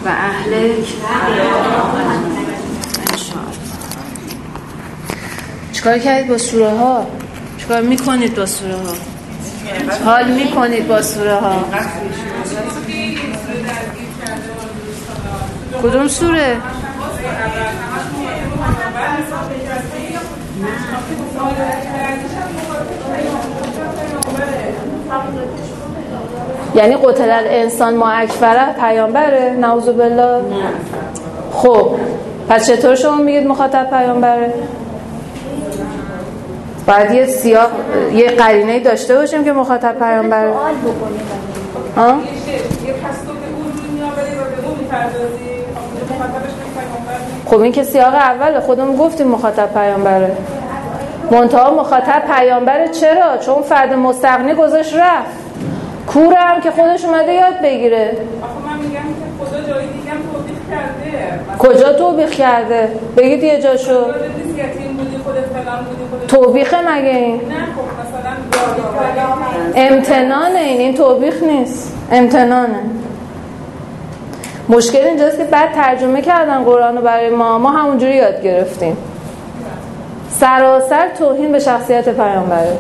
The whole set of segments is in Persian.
و اهلک. چیکار کردید با سوره ها؟ چیکار میکنید با سوره ها؟ حال میکنید با سوره ها؟ کدوم سوره؟ یعنی قتل الانسان ما اکفره پیامبره؟ نعوذ بالله. خب پس چطور شما میگید مخاطب پیامبره؟ باید یه سیاق، یه قرینه‌ای داشته باشیم که مخاطب پیامبره. ها؟ خب این که سیاق اوله، خودمون گفتیم مخاطب پیامبره. منتها مخاطب پیامبره چرا؟ چون فرد مستغنی گذاشت رفت. کوره هم که خودش اومده یاد بگیره. آخه من میگم که خدا جایی دیگه هم توبیخ کرده. کجا توبیخ کرده؟ بگید یه جاشو. توبیخه مگه این؟ نه خب مثلا امتنانه، این توبیخ نیست، امتنانه. مشکل اینجاست که بعد ترجمه کردن قرآن رو برای ما همونجوری یاد گرفتیم. سراسر توهین به شخصیت پیامبره.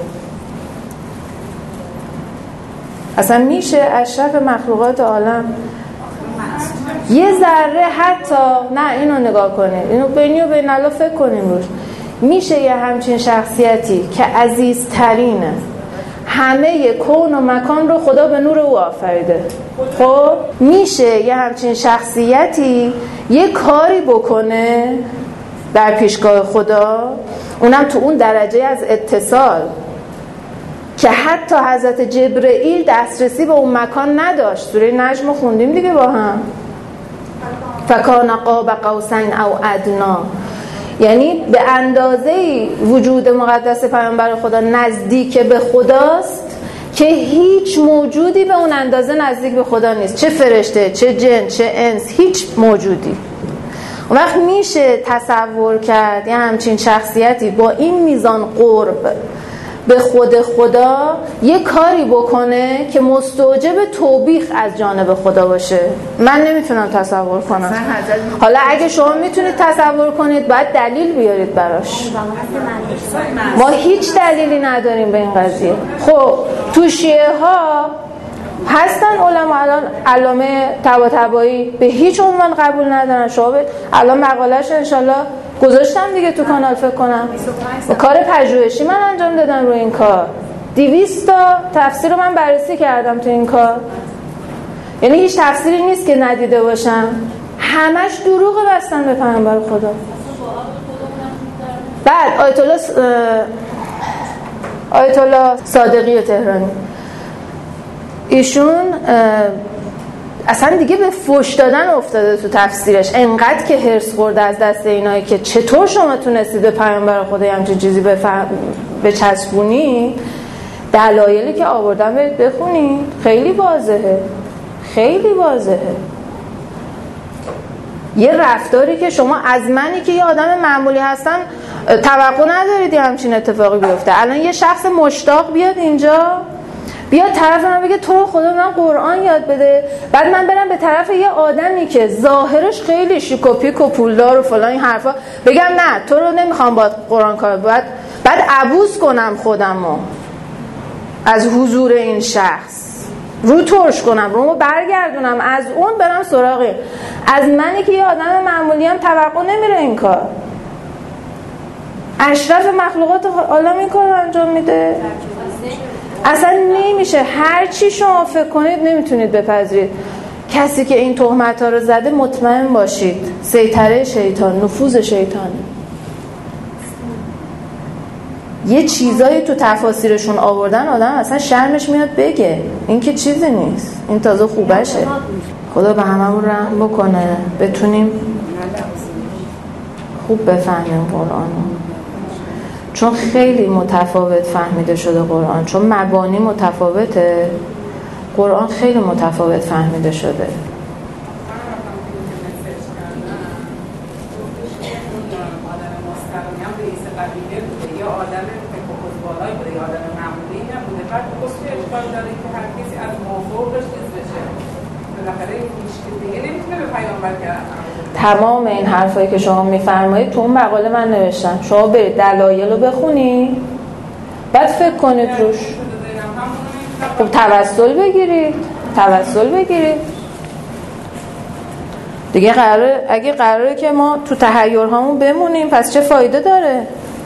اصلا میشه اشرف مخلوقات عالم یه ذره حتی نه اینو نگاه کنید، اینو بینی و بین الله فکر کنیم روش. میشه یه همچین شخصیتی که عزیزترینه، همه کون و مکان رو خدا به نور او آفریده، خب میشه یه همچین شخصیتی یه کاری بکنه در پیشگاه خدا، اونم تو اون درجه از اتصال که حتی حضرت جبرئیل دسترسی به اون مکان نداشت. سوره نجم خوندیم دیگه با هم. فکان قاب قوسین او ادنا، یعنی به اندازه‌ای وجود مقدس پیامبر خدا نزدیک به خداست که هیچ موجودی به اون اندازه نزدیک به خدا نیست، چه فرشته، چه جن، چه انس، هیچ موجودی. اون وقت میشه تصور کرد یه همچین شخصیتی با این میزان قرب به خود خدا یه کاری بکنه که مستوجب توبیخ از جانب خدا باشه. من نمیتونم تصور کنم. حالا اگه شما میتونید تصور کنید باید دلیل بیارید براش. ما هیچ دلیلی نداریم به این قضیه. خب تو شیعه ها هستن علما، الان علامه طباطبایی به هیچ عنوان قبول ندارن. شما الان مقاله‌اش انشالله گذاشتم دیگه تو کانال، فکر کنم کار پژوهشی من انجام دادم روی این کار. 200 تا تفسیر رو من بررسی کردم تو این کار. یعنی هیچ تفسیری نیست که ندیده باشم، همش دروغ بستن به پیامبر خدا. بعد آیت الله صادقی تهرانی، ایشون اصلا دیگه به فوش دادن افتاده تو تفسیرش، انقدر که هرس خورده از دست اینایی که چطور شما تونستید به پیامبر خدا همچین چیزی بچسبونی. دلایلی که آوردن برید بخونید، خیلی واضحه، خیلی واضحه. یه رفتاری که شما از منی که یه آدم معمولی هستم توقع ندارید همچین اتفاقی بیفته. الان یه شخص مشتاق بیاد اینجا، بیاد طرف من بگه تو خدا من قرآن یاد بده، بعد من برم به طرف یه آدمی که ظاهرش خیلی شیک و پیک و پولدار و فلان این حرفا بگم نه تو رو نمیخوام با قرآن کار، بعد عبوس کنم خودمو از حضور این شخص، رو ترش کنم، رومو برگردونم از اون برم سراغی. از منی که یه آدم معمولی هم توقع نمیره این کار. اشرف مخلوقات عالم این کار رو انجام میده. اصلا نمیشه. هر چی شما فکر کنید نمیتونید بپذیرید. کسی که این تهمت ها رو زده مطمئن باشید سیطره شیطان، نفوذ شیطانه. یه چیزایی تو تفاسیرشون آوردن آدم اصلا شرمش میاد بگه این که چیزی نیست، این تازه خوبشه. خدا به هممون رحم بکنه بتونیم خوب بفهمیم قرآنو، چون خیلی متفاوت فهمیده شده قرآن، چون مبانی متفاوته. قرآن خیلی متفاوت فهمیده شده. بالاخره هیچ دیگه نمیتونه به پیامبر تمام این حرفایی که شما میفرمایید تو اون مقاله من نوشتم. شما برید دلایل رو بخونید بعد فکر کنید روش. خب توسل بگیرید دیگه. اگه قراره که ما تو تحیرهامون بمونیم پس چه فایده داره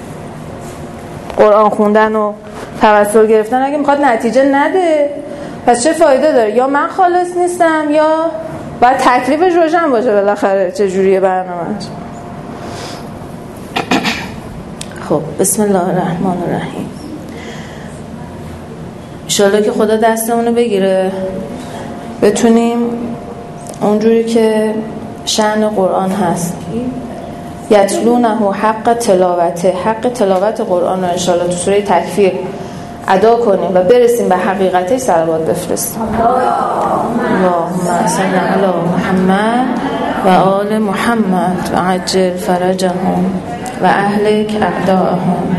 قرآن خوندن و توسل گرفتن؟ اگه میخواد نتیجه نده پس چه فایده داره؟ یا من خالص نیستم یا باید تکلیفش روشن باشه بالاخره چجوریه برنامه‌اش. خب بسم الله الرحمن الرحیم. انشالله که خدا دستمونو بگیره بتونیم اونجوری که شأن قرآن هست یتلونه حق تلاوته، حق تلاوت قرآن رو انشالله تو سوره تکویر ادا کنیم و برسیم به حقیقتش صلوات بفرستیم. اللهم صل علی محمد و آل محمد و عجل فرجهم و اهلک اعداءهم.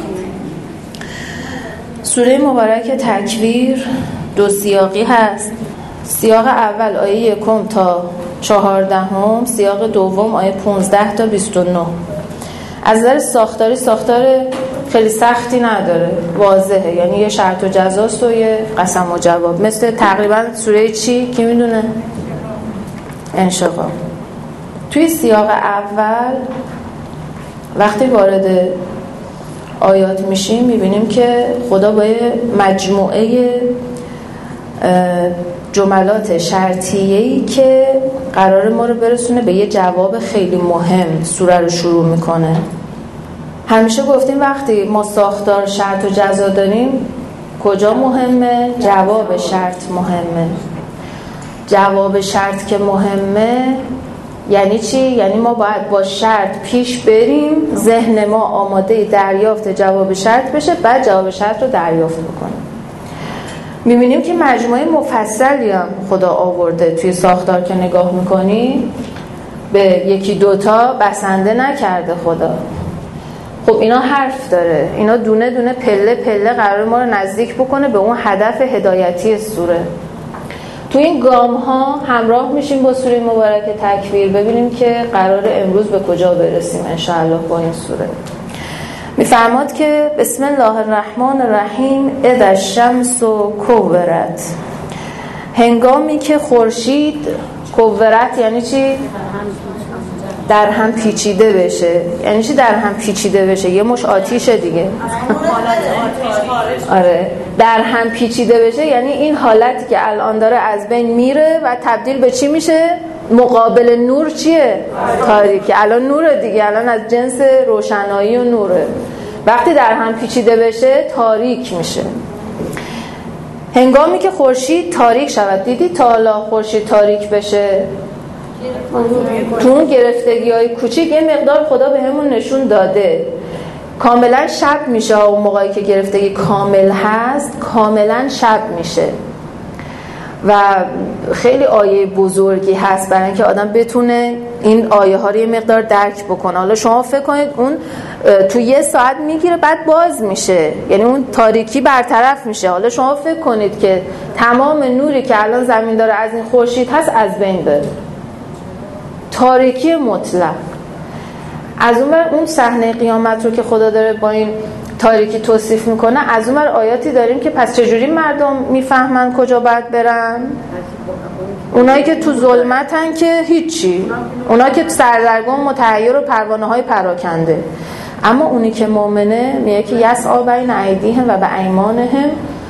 سوره مبارک تکویر 2 سیاقی هست. سیاق اول آیه 1 تا 14، سیاق دوم آیه 15 تا 29. از نظر ساختار خیلی سختی نداره، واضحه، یعنی یه شرط و جزاست و یه قسم و جواب، مثل تقریبا سوره چی؟ کی میدونه؟ انشقاق. توی سیاق اول وقتی وارد آیات میشیم میبینیم که خدا با یه مجموعه جملات شرطیه‌ای که قرار ما رو برسونه به یه جواب خیلی مهم سوره رو شروع میکنه. همیشه گفتیم وقتی ما ساختار شرط و جزا داریم کجا مهمه؟ جواب شرط مهمه. جواب شرط که مهمه یعنی چی؟ یعنی ما باید با شرط پیش بریم، ذهن ما آماده دریافت جواب شرط بشه، بعد جواب شرط رو دریافت بکنیم. میبینیم که مجموعه مفصلی هم خدا آورده توی ساختار که نگاه میکنی به 1-2 تا بسنده نکرده خدا. خب اینا حرف داره، اینا دونه دونه پله پله قرار ما رو نزدیک بکنه به اون هدف هدایتی سوره. تو این گام ها همراه میشیم با سوره مبارک تکویر ببینیم که قرار امروز به کجا برسیم انشاءالله با این سوره. میفرماد که بسم الله الرحمن الرحیم اذا الشمس کورت، هنگامی که خورشید کورت یعنی چی؟ در هم پیچیده بشه. یعنی چی در هم پیچیده بشه؟ یه مش آتیشه دیگه. آره در هم پیچیده بشه یعنی این حالتی که الان داره از بین میره و تبدیل به چی میشه؟ مقابل نور چیه؟ تاریکی. الان نوره دیگه، الان از جنس روشنایی و نوره. وقتی در هم پیچیده بشه تاریک میشه. هنگامی که خورشید تاریک شود. دیدی تا حالا خورشید تاریک بشه؟ تو اون گرفتگی‌های کوچیک یه مقدار خدا به همون نشون داده. کاملا شب میشه، اون موقعی که گرفتگی کامل هست کاملا شب میشه و خیلی آیه بزرگی هست برای اینکه آدم بتونه این آیه ها رو یه مقدار درک بکنه. حالا شما فکر کنید اون تو 1 ساعت میگیره بعد باز میشه، یعنی اون تاریکی برطرف میشه. حالا شما فکر کنید که تمام نوری که الان زمین داره از این خورشید هست از بین بره، تاریکی مطلق. از اون صحنه قیامت رو که خدا داره با این تاریکی توصیف میکنه، از اون آیاتی داریم که پس چجوری مردم میفهمن کجا باید برن؟ اونایی که تو ظلمتن که هیچی، اونایی که سردرگم متحیر و پروانه های پراکنده. اما اونی که مؤمنه میگه که یسعی بین ایدیهم و به ایمانهم،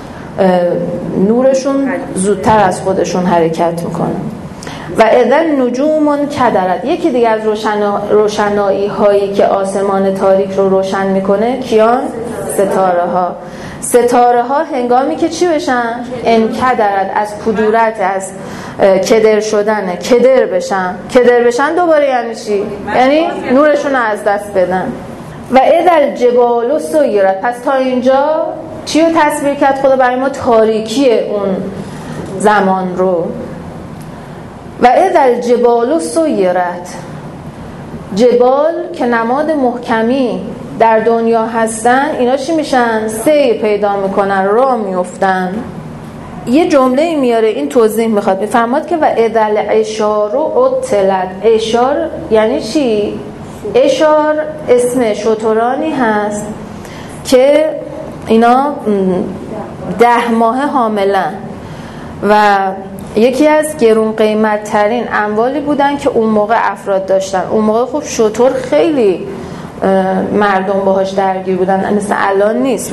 نورشون زودتر از خودشون حرکت میکنه. و اذا النجوم انکدرت، یکی دیگه از روشنایی هایی که آسمان تاریک رو روشن میکنه کیان؟ ستاره ها. ستاره ها هنگامی که چی بشن؟ انکدرت، از کدورت، از کدر شدن، کدر بشن دوباره یعنی چی؟ یعنی نورشون از دست بدن. و اذا الجبال سیرت، پس تا اینجا چی رو تصویر کرد خدا برای ما؟ تاریکی اون زمان رو. و اذا الجبال سیرت، جبال که نماد محکمی در دنیا هستن اینا چی میشن؟ سیر پیدا میکنن، راه میفتن. یه جمله میاره این توضیح میخواد، میفرماد که و اذل اشار و عطلت. اشار یعنی چی؟ اشار اسم شترانی هست که اینا 10 ماه حاملن و یکی از گرون قیمت ترین اموالی بودن که اون موقع افراد داشتن. اون موقع خب شتر خیلی مردم باهاش درگیر بودن، مثل الان نیست.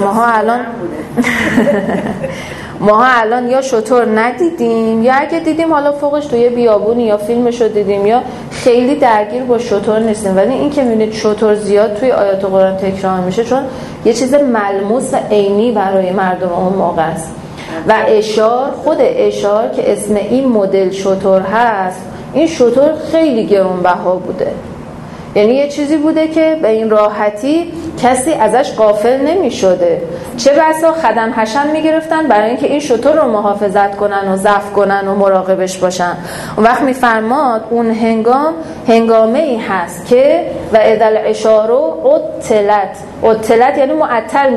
ماها الان یا شتر ندیدیم یا اگه دیدیم حالا فوقش توی بیابونی یا فیلمشو دیدیم یا خیلی درگیر با شتر نیستیم. ولی این که میبینید شتر زیاد توی آیات قرآن تکرار میشه چون یه چیز ملموس و عینی برای مردم اون موقع است. و اشار، خود اشار که اسم این مدل شتر هست، این شتر خیلی گرانبها بوده، یعنی یه چیزی بوده که به این راحتی کسی ازش غافل نمی شده. چه بسا خدم حشم می گرفتن برای اینکه این شتر رو محافظت کنن و ضبط کنن و مراقبش باشن. اون وقت می فرماد اون هنگامه ای هست که و اذل اشار و عطلت یعنی معطل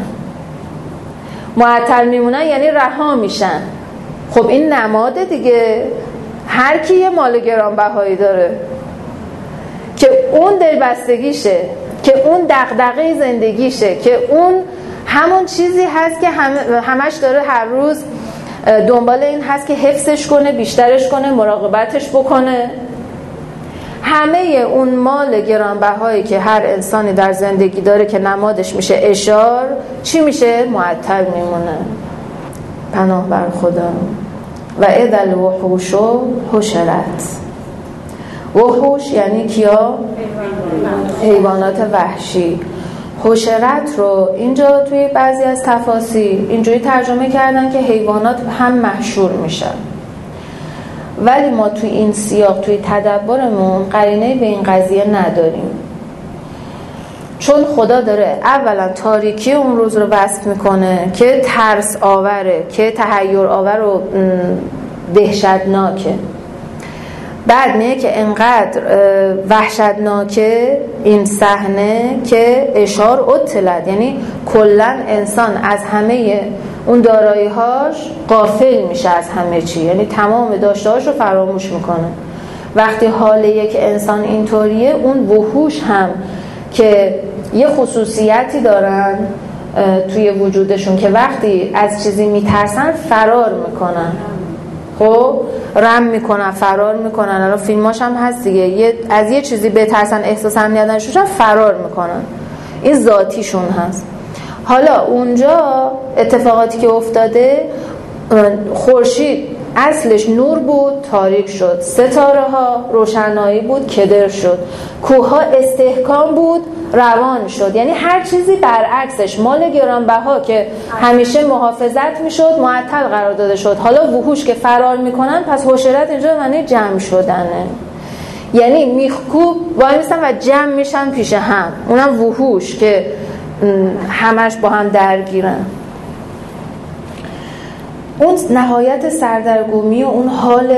میمونن یعنی رها میشن. خب این نماده دیگه، هر کی یه مال گرانبهایی داره که اون دلبستگیشه، که اون دغدغه زندگیشه، که اون همون چیزی هست که همش داره هر روز دنبال این هست که حفظش کنه، بیشترش کنه، مراقبتش بکنه. همه اون مال گرانبهایی که هر انسانی در زندگی داره که نمادش میشه اشار، چی میشه؟ معطل میمونه. پناه بر خدا. و اذل وحوش حشرت. وحوش یعنی کیا؟ حیوانات وحشی. حشرت رو اینجا توی بعضی از تفاسیر اینجوری ترجمه کردن که حیوانات هم محشور میشن، ولی ما توی این سیاق توی تدبرمون قرینه به این قضیه نداریم، چون خدا داره اولا تاریکی اون روز رو وصف میکنه که ترس آوره، که تحیر آور و دهشتناکه. بعد میگه که انقدر وحشتناکه این صحنه که اشار عطلت، یعنی کلن انسان از همه اون دارایی‌هاش غافل میشه از همه چی، یعنی تمام داشته‌هاش رو فراموش میکنه. وقتی حال یک انسان اینطوریه، اون وحوش هم که یه خصوصیتی دارن توی وجودشون که وقتی از چیزی میترسن فرار میکنن، خب رم میکنن، فرار میکنن. الان فیلماش هم هست دیگه، از یه چیزی بترسن، احساس امنیت نداشتن، فرار میکنن. این ذاتیشون هست. حالا اونجا اتفاقاتی که افتاده، خورشید اصلش نور بود، تاریک شد. ستاره ها روشنایی بود، کدر شد. کوه ها استحکام بود، روان شد. یعنی هر چیزی برعکسش. مال گرانبها که همیشه محافظت میشد، معطل قرار داده شد. حالا وحوش که فرار میکنن، پس حشرت اینجا معنی جمع شدنه، یعنی میخکوب وای میستن و جمع میشن پیش هم. اونم وحوش که همش با هم درگیرن. اون نهایت سردرگمی و اون حال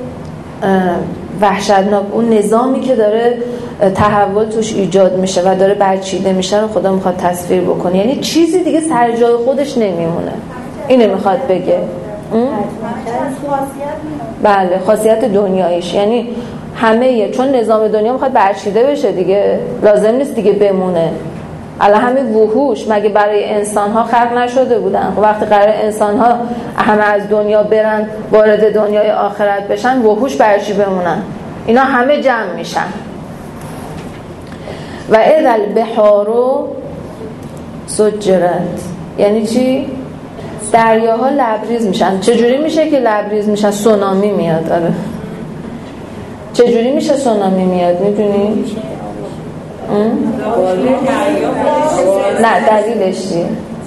وحشتناک، اون نظامی که داره تحول توش ایجاد میشه و داره برچیده میشه رو خدا میخواد تصویر بکنه. یعنی چیزی دیگه سر جای خودش نمیمونه. اینو میخواد بگه. بله، خاصیت دنیاییش، یعنی همه، چون نظام دنیا میخواد برچیده بشه دیگه، لازم نیست دیگه بمونه. الان همه وحوش مگه برای انسان‌ها خلق نشده بودن؟ وقتی قرار انسان‌ها همه از دنیا برن، وارد دنیای آخرت بشن، وحوش برچی بمونن؟ اینا همه جمع میشن. و اذل بحار سجرت یعنی چی؟ دریاها لبریز میشن. چجوری میشه که لبریز میشن؟ سونامی میاد. آره، چجوری میشه سونامی میاد؟ میدونی؟ نه، دلیلش چیه؟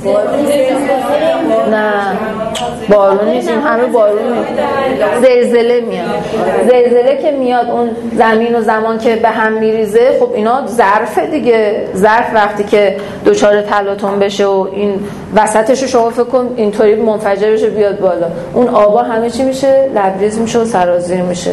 نه بارون نیست، این همه بارون نیست. زلزله میاد. زلزله که میاد، اون زمین و زمان که به هم میریزه، خب اینا ظرفه دیگه. ظرف وقتی که دوچار تلاطم بشه و این وسطش رو شما فکر کن اینطوری منفجر بشه بیاد بالا، اون آبا همه چی میشه؟ لبریز میشه و سرازیر میشه.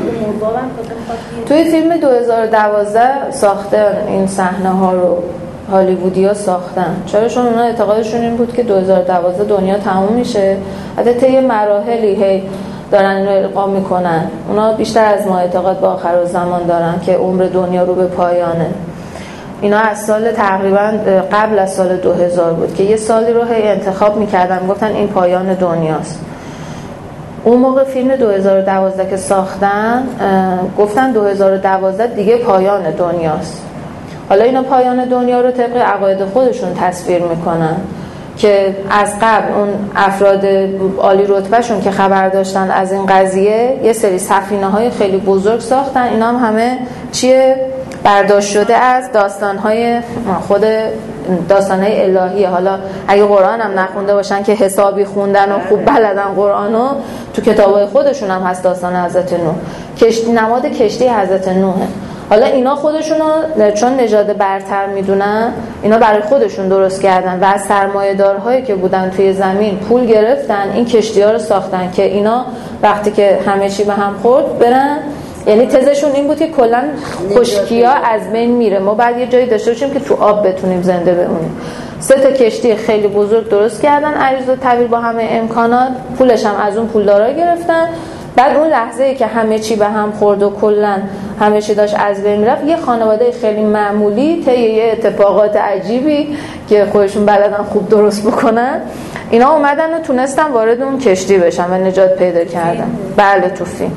توی فیلم 2012 ساختن این صحنه ها رو. هالیوودیا ساختن. چراشون اونا اعتقادشون این بود که 2012 دنیا تموم میشه. البته یه مراحلی هی دارن اینو القا میکنن. اونا بیشتر از ما اعتقاد به آخرالزمان دارن که عمر دنیا رو به پایانه. اینا از سال تقریبا قبل از سال 2000 بود که یه سالی رو هی انتخاب میکردن، گفتن این پایان دنیاست. اون موقع فیلم 2012 که ساختن گفتن 2012 دیگه پایان دنیاست. حالا اینا پایان دنیا رو طبق عقاید خودشون تصویر میکنن که از قبل اون افراد عالی رتبهشون که خبر داشتن از این قضیه یه سری سفینه‌های خیلی بزرگ ساختن. اینا هم همه چیه؟ برداشت شده از داستان‌های خود داستان‌های الهیه. حالا اگه قرآن هم نخونده باشن که حسابی خوندن و خوب بلدن قرآنو، تو کتابای خودشون هم هست داستان حضرت نوح. کشتی، نماد کشتی حضرت نوحه. حالا اینا خودشونو چون نژاد برتر میدونن، اینا برای خودشون درست کردن و از سرمایه‌دارهایی که بودن توی زمین پول گرفتن، این کشتی‌ها رو ساختن که اینا وقتی که همه چی به هم خورد برن. یعنی تزشون این بود که کلا خشکی‌ها از بین میره، ما بعد یه جایی داشته باشیم که تو آب بتونیم زنده بمونیم. 3 تا کشتی خیلی بزرگ درست کردن، عریض و طویل با همه امکانات، پولش هم از اون پولدارا گرفتن. بعد اون لحظه‌ای که همه چی به هم خورد و کلا همه چی داشت از بین میرفت، یه خانواده خیلی معمولی طی یه اتفاقات عجیبی که خودشون بلدن خوب درست بکنن، اینا اومدن و تونستن وارد اون کشتی بشن و نجات پیدا کردن. بله تو فیلم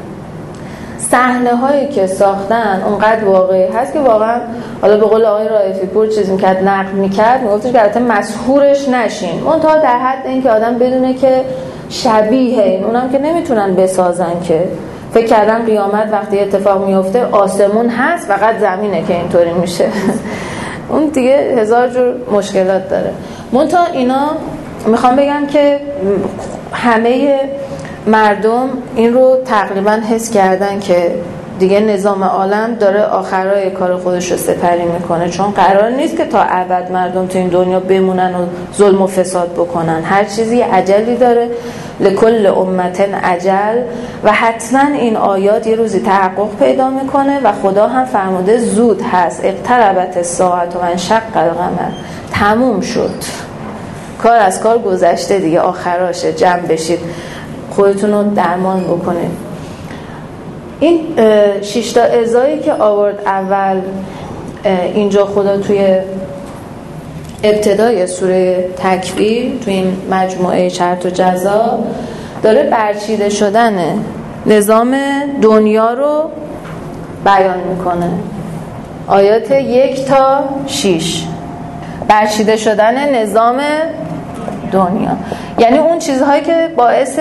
صحنه هایی که ساختن اونقدر واقعی هست که واقعا حالا به قول آقای رائفی پور چیزی میکرد، نقد میکرد، میگفتش که البته مسحورش نشین، منتها در حد این که آدم بدونه که شبیه این، اونم که نمیتونن بسازن که فکر کردن قیامت وقتی اتفاق میفته آسمون هست فقط زمینه که اینطوری میشه. اون دیگه 1000 جور مشکلات داره. منتها اینا میخوام بگم که همه مردم این رو تقریبا حس کردن که دیگه نظام عالم داره آخرای کار خودش رو سپری میکنه، چون قرار نیست که تا ابد مردم تو این دنیا بمونن و ظلم و فساد بکنن. هر چیزی اجلی داره، لکل امت اجل، و حتما این آیات یه روزی تحقق پیدا میکنه و خدا هم فرموده زود هست. اقتربت الساعة و انشق القمر. تموم شد، کار از کار گذشته دیگه، آخراشه، جمع بشید خودتون رو درمان بکنید. این 6 تا ازایی که آورد اول اینجا خدا توی ابتدای سوره تکویر توی این مجموعه شرط و جزا داره برچیده شدن نظام دنیا رو بیان میکنه. آیات 1 تا 6 برچیده شدن نظام دنیا، یعنی اون چیزهایی که باعث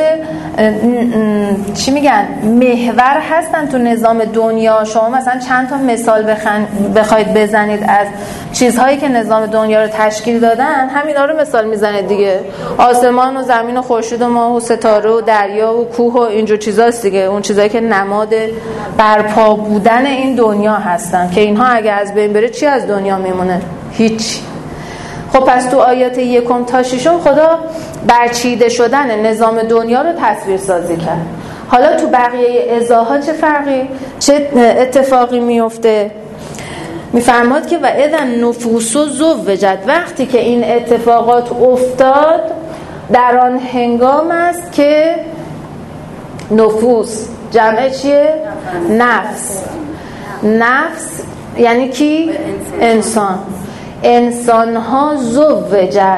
چی میگن محور هستن تو نظام دنیا. شما مثلا چند تا مثال بخواید بزنید از چیزهایی که نظام دنیا رو تشکیل دادن، همینا رو مثال میزنید دیگه. آسمان و زمین و خورشید و ماه و ستاره و دریا و کوه و اینجور چیزاست دیگه. اون چیزایی که نماد برپا بودن این دنیا هستن که اینها اگه از بین بره چی از دنیا میمونه؟ هیچ. خب پس تو آیات 1 تا 6 خدا برچیده شدن نظام دنیا رو تصویر سازی کرد. حالا تو بقیه ازاها چه فرقی، چه اتفاقی میفته؟ میفرماد که و اذن نفوس زوجت، وقتی که این اتفاقات افتاد در آن هنگام است که نفوس جمع چیه؟ نفس یعنی کی؟ انسان. انسان ها زوجت،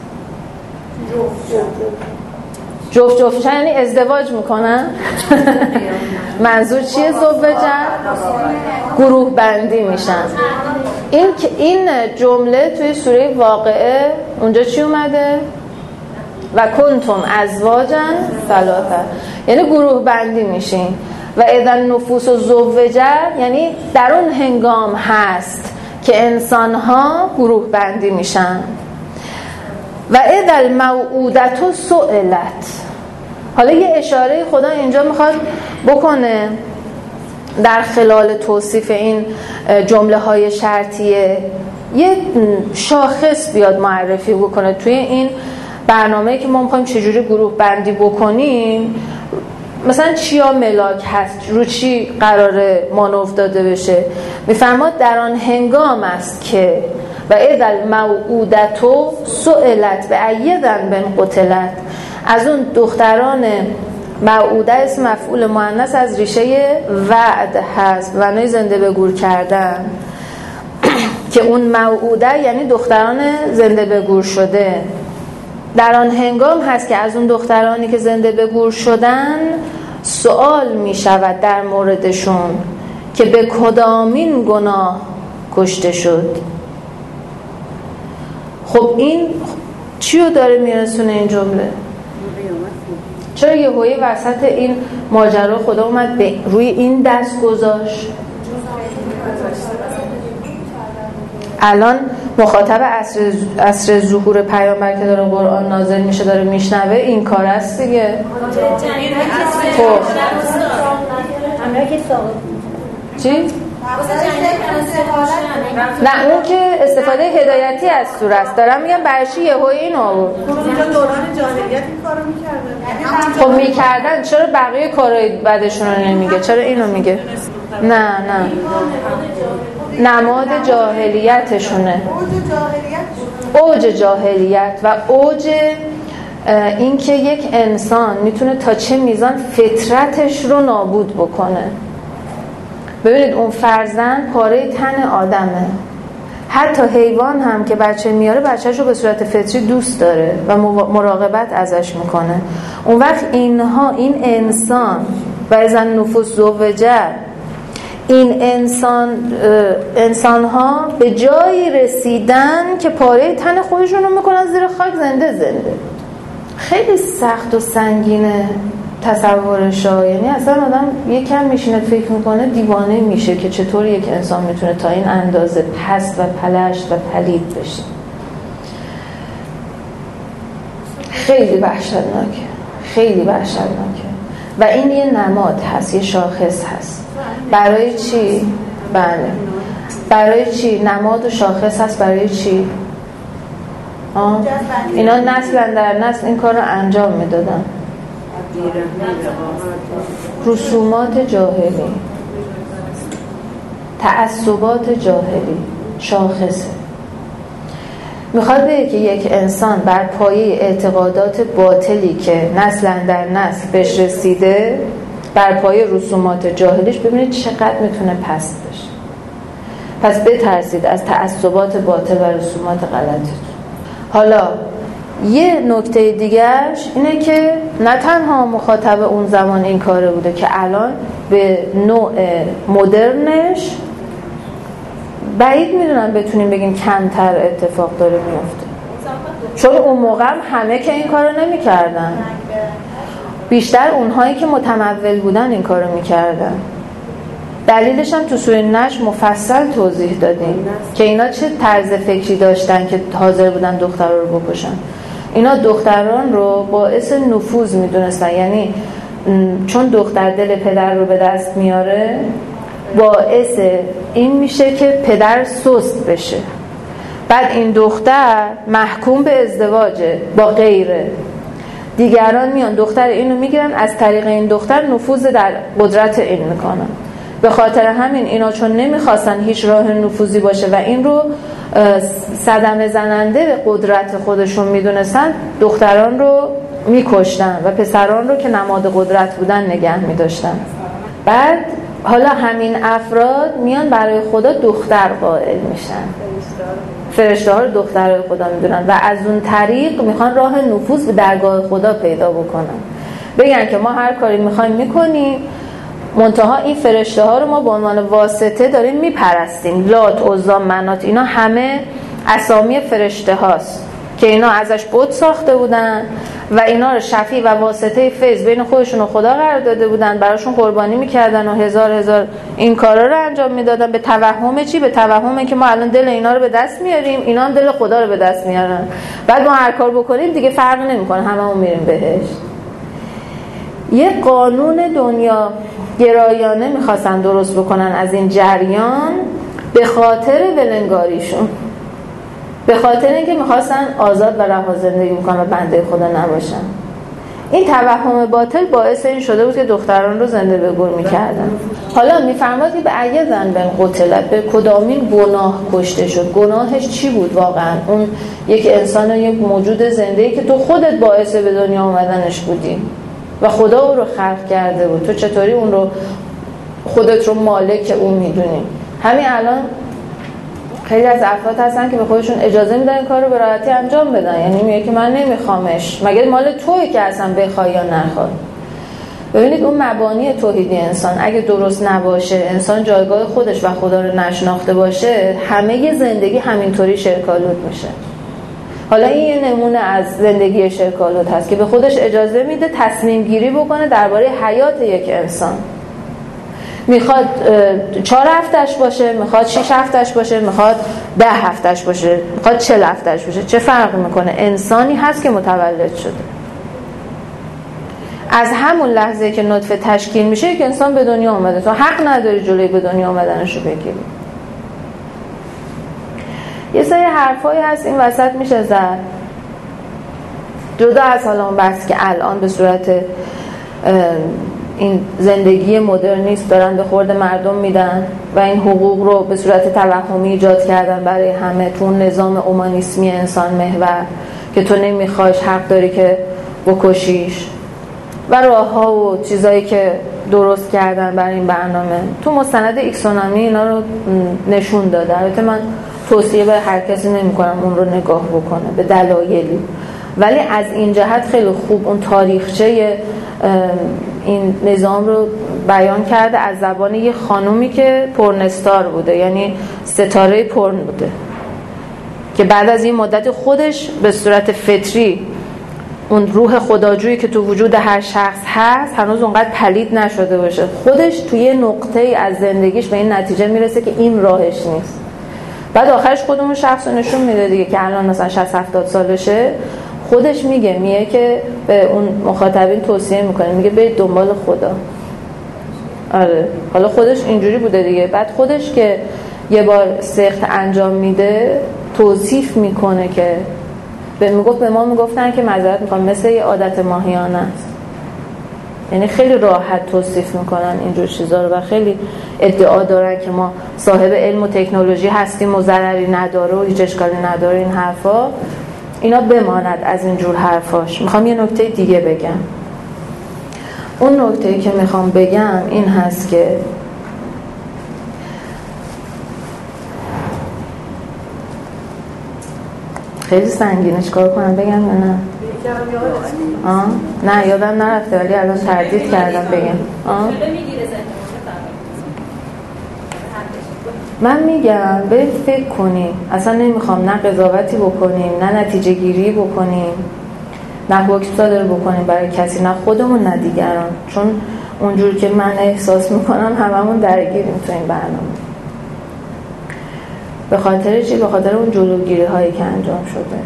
جفت یعنی ازدواج میکنن. منظور چیه زوجت؟ گروه بندی میشن. این جمله توی سوره واقعه اونجا چی اومده؟ و کنتم ازواجا ثلاثه، یعنی گروه بندی میشین. و اذا نفوس زوجت یعنی در اون هنگام هست که انسان ها گروه بندی میشن. و اذا الموعودة سئلت. حالا یه اشاره خدا اینجا میخواد بکنه در خلال توصیف این جمله های شرطیه، یه شاخص بیاد معرفی بکنه توی این برنامه‌ای که ما میخوایم چجوری گروه بندی بکنیم. مثلا چیا ملاک هست، رو چی قراره مانور داده بشه. میفرماد در آن هنگام است که و اذا الموعودة سئلت بأی ذنب قتلت. از اون دختران موعوده اسم مفعول مؤنث از ریشه وعد هست، ونای زنده به گور کردن که اون موعوده یعنی دختران زنده به گور شده. در آن هنگام هست که از اون دخترانی که زنده به گور شدن سوال می شود در موردشون که به کدامین گناه کشته شد. خب این چی رو داره میرسونه این جمله؟ چرا یه هوی وسط این ماجرا خدا اومد به روی این دست گذاشت؟ الان مخاطب عصر ظهور پیامبر که داره قرآن نازل میشه داره میشنوه این کار است دیگه. خب چی؟ نه اون که استفاده هدایتی از سوره است. دارم میگم برشی یه هوی این آورد. اونجا دوران جاهلیت این کارو میکردن. خب میکردن، چرا بقیه کارهای بدشون رو نمیگه؟ چرا اینو میگه؟ نه نماد جاهلیتشونه، اوج جاهلیت و اوج این که یک انسان میتونه تا چه میزان فطرتش رو نابود بکنه. ببینید اون فرزند پاره تن آدمه. حتی حیوان هم که بچه میاره بچه‌ش رو به صورت فطری دوست داره و مراقبت ازش میکنه. اون وقت این انسان و اذا النفوس زوجت، این انسان ها به جایی رسیدن که پاره تن خودشون رو میکنن زیر خاک زنده. خیلی سخت و سنگینه تصورش ها. یعنی اصلا آدم یکم میشینه فکر میکنه دیوانه میشه که چطور یک انسان میتونه تا این اندازه پست و پلشت و پلید بشه. خیلی وحشتناکه و این یه نماد هست، یه شاخص هست. برای چی؟ بله برای چی؟ نماد و شاخص هست. برای چی؟ اینا نسل در نسل این کار رو انجام میدادن. رسومات جاهلی، تعصبات جاهلی شاخصه. میخواد بگه که یک انسان بر پایه اعتقادات باطلی که نسل در نسل بهش رسیده، بر پایه رسومات جاهلیش، ببینید چقدر میتونه پست بشه. پس بترسید از تعصبات باطل و رسومات غلطی. حالا یه نکته دیگرش اینه که نه تنها مخاطب اون زمان این کاره بوده که الان به نوع مدرنش بعید میدونم بتونیم بگیم کمتر اتفاق داره میفته، چون اون موقع همه که این کارو نمی کردن، بیشتر اونهایی که متمول بودن این کارو میکردن. دلیلش هم تو سوره نجم مفصل توضیح دادیم که اینا چه طرز فکری داشتن که حاضر بودن دخترها رو بکشن. اینا دختران رو باعث نفوذ میدونستن، یعنی چون دختر دل پدر رو به دست میاره باعث این میشه که پدر سست بشه. بعد این دختر محکوم به ازدواجه با غیره، دیگران میان دختر اینو میگیرن، از طریق این دختر نفوذ در قدرت این میکنن. به خاطر همین اینا چون نمیخواستن هیچ راه نفوذی باشه و این رو صدمه زننده به قدرت خودشون میدونستن، دختران رو میکشتن و پسران رو که نماد قدرت بودن نگه میداشتن. بعد حالا همین افراد میان برای خدا دختر قائل میشن، فرشته ها رو دخترای خدا میدونن و از اون طریق میخوان راه نفوذ به درگاه خدا پیدا بکنن. بگن که ما هر کاری میخوایم میکنیم، منتها این فرشته ها رو ما به عنوان واسطه داریم میپرستیم. لات، عزا، منات اینا همه اسامی فرشته هاست که اینا ازش بت ساخته بودن و اینا رو شفیع و واسطه فیض بین خودشون و خدا قرار داده بودن، براشون قربانی میکردن و هزار این کارا رو انجام میدادن. به توهم چی؟ به توهمه که ما الان دل اینا رو به دست میاریم، اینا هم دل خدا رو به دست میارن. بعد ما هر کار بکنیم دیگه فرق نمیکنه، هممون میریم بهش. یه قانون دنیا گرایانه میخواستن درست بکنن از این جریان به خاطر ولنگاریشون، به خاطر اینکه میخواستن آزاد و رها زندگی بکنن و بنده خدا نباشن. این توهم باطل باعث این شده بود که دختران رو زنده به گور می‌کردن. حالا می‌فرماد که به ایه ذنب قتلت، به کدامین گناه کشته شد. گناهش چی بود واقعا؟ اون یک انسان، یک موجود زنده‌ای که تو خودت باعث به دنیا اومدنش بودی و خدا او رو خلق کرده بود. تو چطوری اون رو خودت رو مالک اون میدونی؟ همین الان خیلی از افراد هستن که به خودشون اجازه میدن این کار رو به راحتی انجام بدن. یعنی میگه که من نمیخوامش، مگه مال توئه که اصلا بخوای یا نخوای. ببینید اون مبانی توحیدی انسان اگه درست نباشه، انسان جایگاه خودش و خدا رو نشناخته باشه، همه زندگی همینطوری شرک‌آلود میشه. حالا این یه نمونه از زندگی شرک‌آلود هست که به خودش اجازه میده تصمیم گیری بکنه درباره حیات یک انسان. میخواد 4 هفتش باشه، میخواد 6 هفتش باشه، میخواد 10 هفتش باشه، میخواد 40 هفتش باشه، چه فرق میکنه؟ انسانی هست که متولد شده. از همون لحظه که نطفه تشکیل میشه یک انسان به دنیا اومده. تو حق نداری جلوی به دنیا اومدنش رو بگیری. یه سری حرفایی هست این وسط میشه زد، جدا از حالا اون بحث که الان به صورت این زندگی مدرنیست دارن به خورد مردم میدن و این حقوق رو به صورت توهمی ایجاد کردن برای همه تو نظام اومانیسمی انسان محور که تو نمیخوایش حق داری که بکشیش و راه ها و چیزایی که درست کردن برای این برنامه. تو مستند ایکسونامی اینا رو نشون داده. البته من توصیه به هر کسی نمی کنم اون رو نگاه بکنه به دلایلی، ولی از این جهت خیلی خوب اون تاریخچه این نظام رو بیان کرده از زبان یه خانومی که پورنستار بوده، یعنی ستاره پورن بوده، که بعد از این مدت خودش به صورت فطری اون روح خداجویی که تو وجود هر شخص هست هنوز اونقدر پلید نشده باشه، خودش توی یه نقطه‌ای از زندگیش به این نتیجه میرسه که این راهش نیست. بعد آخرش خودمون شخص رو نشون میده دیگه که الان مثلا 60-70 سالشه، خودش میگه که به اون مخاطبین توصیه میکنه، میگه برید دنبال خدا. آره حالا خودش اینجوری بوده دیگه. بعد خودش که یه بار سخت انجام میده توصیف میکنه که به ما میگفتن که معذرت میخوام مثل یه عادت ماهیانه است. یعنی خیلی راحت توصیف میکنن اینجور چیزا رو و خیلی ادعا دارن که ما صاحب علم و تکنولوژی هستیم و ضرری نداره و هیچ اشکالی نداره. این حرفا اینا بماند از اینجور حرفاش. میخوام یه نکته دیگه بگم. اون نکته‌ای که میخوام بگم این هست که خیلی سنگینه، چیکار کنم بگم یا نه؟ نه یادم نرفته ولی الان تردید کردم بگم. من میگم برید فکر کنیم، اصلا نمیخوام نه قضاوتی بکنیم نه نتیجه گیری بکنیم نه حکم صادر بکنیم برای کسی، نه خودمون نه دیگران، چون اونجور که من احساس میکنم هممون درگیریم تو این برنامه. به خاطر چی؟ به خاطر اون جلوگیری هایی که انجام شده.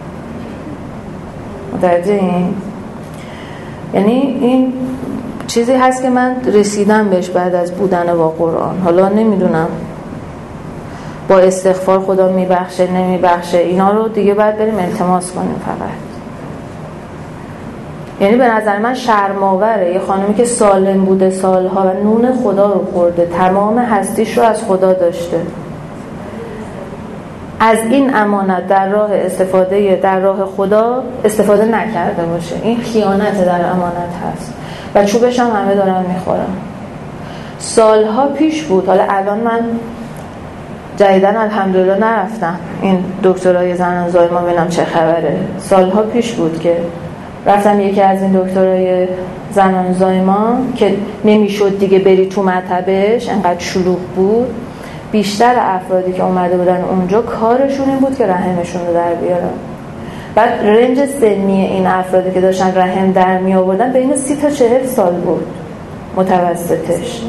متوجه این؟ یعنی این چیزی هست که من رسیدم بهش بعد از بودن با قرآن. حالا نمیدونم با استغفار خدا میبخشه نمیبخشه، اینا رو دیگه باید بریم التماس کنیم فقط. یعنی به نظر من شرم‌آوره یه خانمی که سالم بوده سالها و نون خدا رو خورده، تمام هستیش رو از خدا داشته، از این امانت در راه استفاده در راه خدا استفاده نکرده باشه. این خیانت در امانت هست و چوبش هم همه دارن میخورن. سالها پیش بود، حالا الان من جدیدن الحمدلله نرفتم این دکترای زنان زایمان ببینم چه خبره. سالها پیش بود که رفتم یکی از این دکترای زنان زایمان که نمیشد دیگه بری تو مطبش انقدر شلوغ بود. بیشتر افرادی که اومده بودن اونجا کارشون این بود که رحمشون رو در بیارن. بعد رنج سنی این افرادی که داشتن رحم در می آوردن بین 30 تا 40 سال بود متوسطش.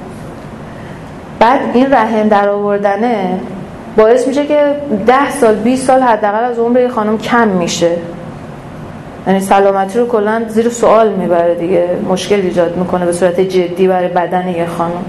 بعد این رحم در آوردنه باعث میشه که 10 سال 20 سال حداقل از عمر خانم کم میشه. یعنی سلامتی رو کلا زیر سوال میبره دیگه، مشکل ایجاد میکنه به صورت جدی برای بدن یه خانم.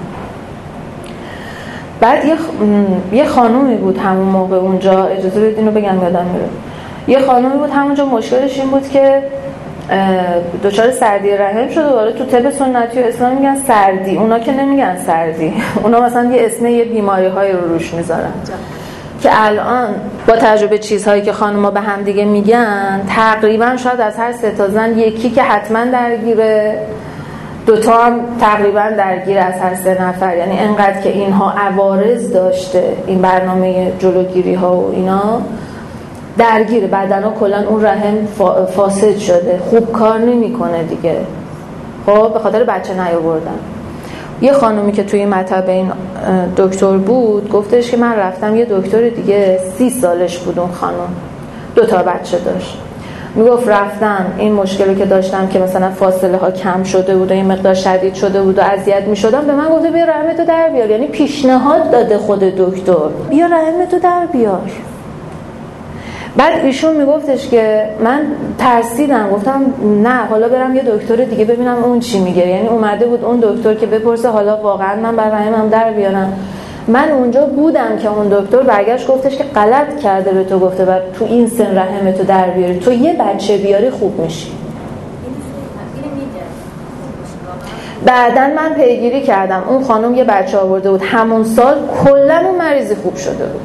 بعد یه خانومی بود همون موقع اونجا، اجازه بدین رو بگم یادم میره، یه خانومی بود همونجا مشکلش این بود که دچار سردی رحم شده. حالا تو طب سنتی و اسلام میگن سردی، اونا که نمیگن سردی، اونا مثلا یه اسم یه بیماری‌های رو روش میذارن که الان با تجربه چیزهایی که خانم‌ها به هم دیگه میگن تقریبا شاید از هر 3 تا زن یکی که حتما درگیره، 2 تا هم تقریبا درگیره از هر 3 نفر. یعنی انقدر که اینها عوارض داشته این برنامه جلوگیری ها و اینا درگیره، بدنا کلا اون رحم فاسد شده، خوب کار نمیکنه دیگه. خب به خاطر بچه نیاوردن. یه خانومی که توی مطب این دکتر بود گفتش که من رفتم یه دکتر دیگه 30 سالش بود اون خانم، 2 تا بچه داشت. میگفت رفتم این مشکلی که داشتم که مثلا فاصله ها کم شده بود و این مقدار شدید شده بود و اذیت میشدم، به من گفته بیا رحمتو در بیار. یعنی پیشنهاد داده خود دکتر بیا رحمتو در بیار. بعد ایشون میگفتش که من ترسیدم، گفتم نه حالا برم یه دکتر دیگه ببینم اون چی میگه. یعنی اومده بود اون دکتر که بپرسه حالا واقعا من بر رحمم در بیارم. من اونجا بودم که اون دکتر برگشت گفتش که غلط کرده به تو گفته بعد تو این سن رحمتو در بیاری، تو یه بچه بیاری خوب میشی. بعدن من پیگیری کردم اون خانم یه بچه آورده بود همون سال کلا اون مریضی خوب شده بود.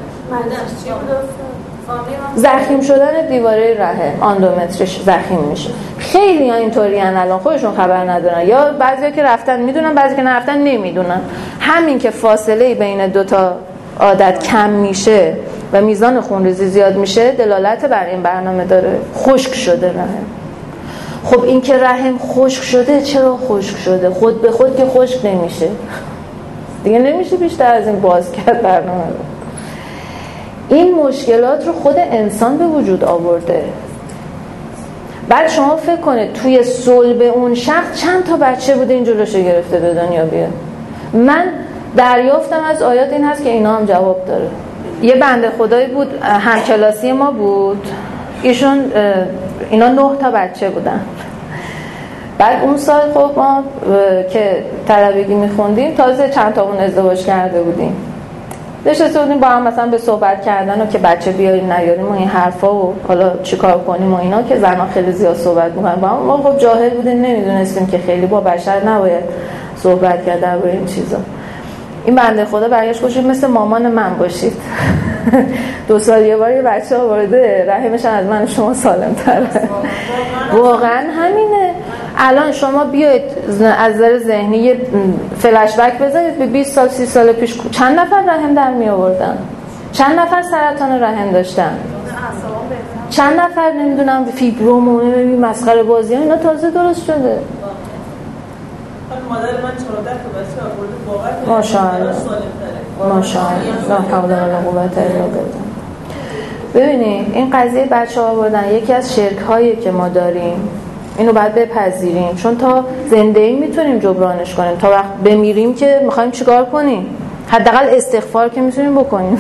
زخیم شدن دیواره رحم، اندومتریش زخیم میشه. خیلی ها اینطوری ان الان خودشون خبر ندارن، یا بعضیا که رفتن میدونن، بعضی که نرفتن نمیدونن. همین که فاصله بین 2 تا عادت کم میشه و میزان خونریزی زیاد میشه دلالت بر این برنامه داره. خشک شده رحم. خب این که رحم خشک شده، چرا خشک شده؟ خود به خود که خشک نمیشه دیگه، نمیشه بیشتر از این باز کرد برنامه رو. این مشکلات رو خود انسان به وجود آورده. بعد شما فکر کنید توی صلب اون شخص چند تا بچه بوده این جلوشو گرفته به دنیا بیاد. من دریافتم از آیات این هست که اینا هم جواب داره. یه بنده خدایی بود همکلاسی ما بود، اینا 9 تا بچه بودن. بعد اون سال خب ما که طلبگی میخوندیم تازه چند تا اون ازدواج کرده بودیم، نشسته بودیم با هم مثلا به صحبت کردن و که بچه بیاریم نیاریم و این حرفا و حالا چیکار کنیم و اینا، که زنها خیلی زیاد صحبت میکنن با هم. ما خب جاهل بودیم نمیدونستیم که خیلی با بشر نباید صحبت کرد درباره این چیزا. این بنده خدا برگشت گفت مثل مامان من باشید 2 سال یه بار یه بچه آورده، رحمش از من شما سالم تره. واقعا همینه. الان شما بیاید از نظر ذهنی یه فلش بک بذارید به 20 سال 30 سال پیش چند نفر رحم در می آوردن، چند نفر سرطان رحم داشتن، چند نفر نمیدونم فیبروم و مسخره بازی ها اینا تازه درست شده. مادر من 14 تا بچه آورده واقعا ماشاءالله لا حول ولا قوت الا بالله. ببینید این قضیه بچه آوردن یکی از شرک هایی که ما داریم، اینو باید بپذیریم، چون تا زنده ایم میتونیم جبرانش کنیم، تا وقت بمیریم که میخوایم چیکار کنیم؟ حداقل استغفار که میتونیم بکنیم.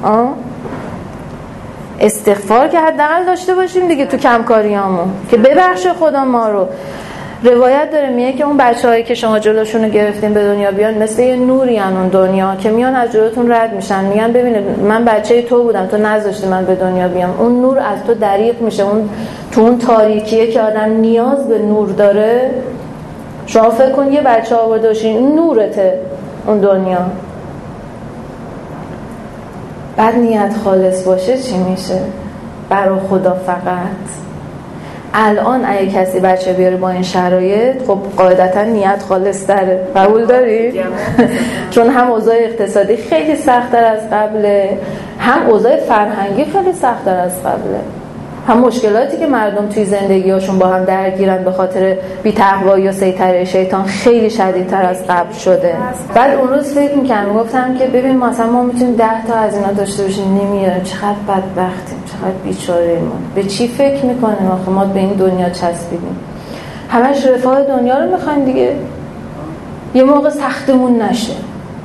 استغفار که حداقل داشته باشیم دیگه تو کمکاریامون که ببخشه خدا ما رو. روایت داره میگه که اون بچه‌هایی که شما جلوشون رو گرفتین به دنیا بیان مثل یه نوری ان اون دنیا که میان از جلوتون رد میشن، میگن ببینید من بچه تو بودم، تو نذاشتی من به دنیا بیام. اون نور از تو دریغ میشه، اون تو اون تاریکیه که آدم نیاز به نور داره. شما فکر کن یه بچه آورده باشین، اون نورته اون دنیا. بعد نیت خالص باشه چی میشه؟ برای خدا فقط. الان اگه کسی بچه بیاره با این شرایط، خب قاعدتا نیت خالص تره. قبول داری؟ چون هم اوضاع اقتصادی خیلی سخت‌تر از قبله، هم اوضاع فرهنگی خیلی سخت‌تر از قبله، هم مشکلاتی که مردم توی زندگی‌هاشون با هم درگیرن به خاطر بی‌تقوایی یا سیطره شیطان خیلی شدیدتر از قبل شده. بعد اون روز فکر می‌کردم، گفتم که ببین مثلا ما میتونیم 10 تا از اینا داشته باشیم، نمیاریم. چقدر بدبختیم، چقدر بیچاره‌ایم. به چی فکر می‌کنیم آخه ما به این دنیا چسبیدیم؟ همش رفاه دنیا رو می‌خوایم دیگه. یه موقع سختمون نشه.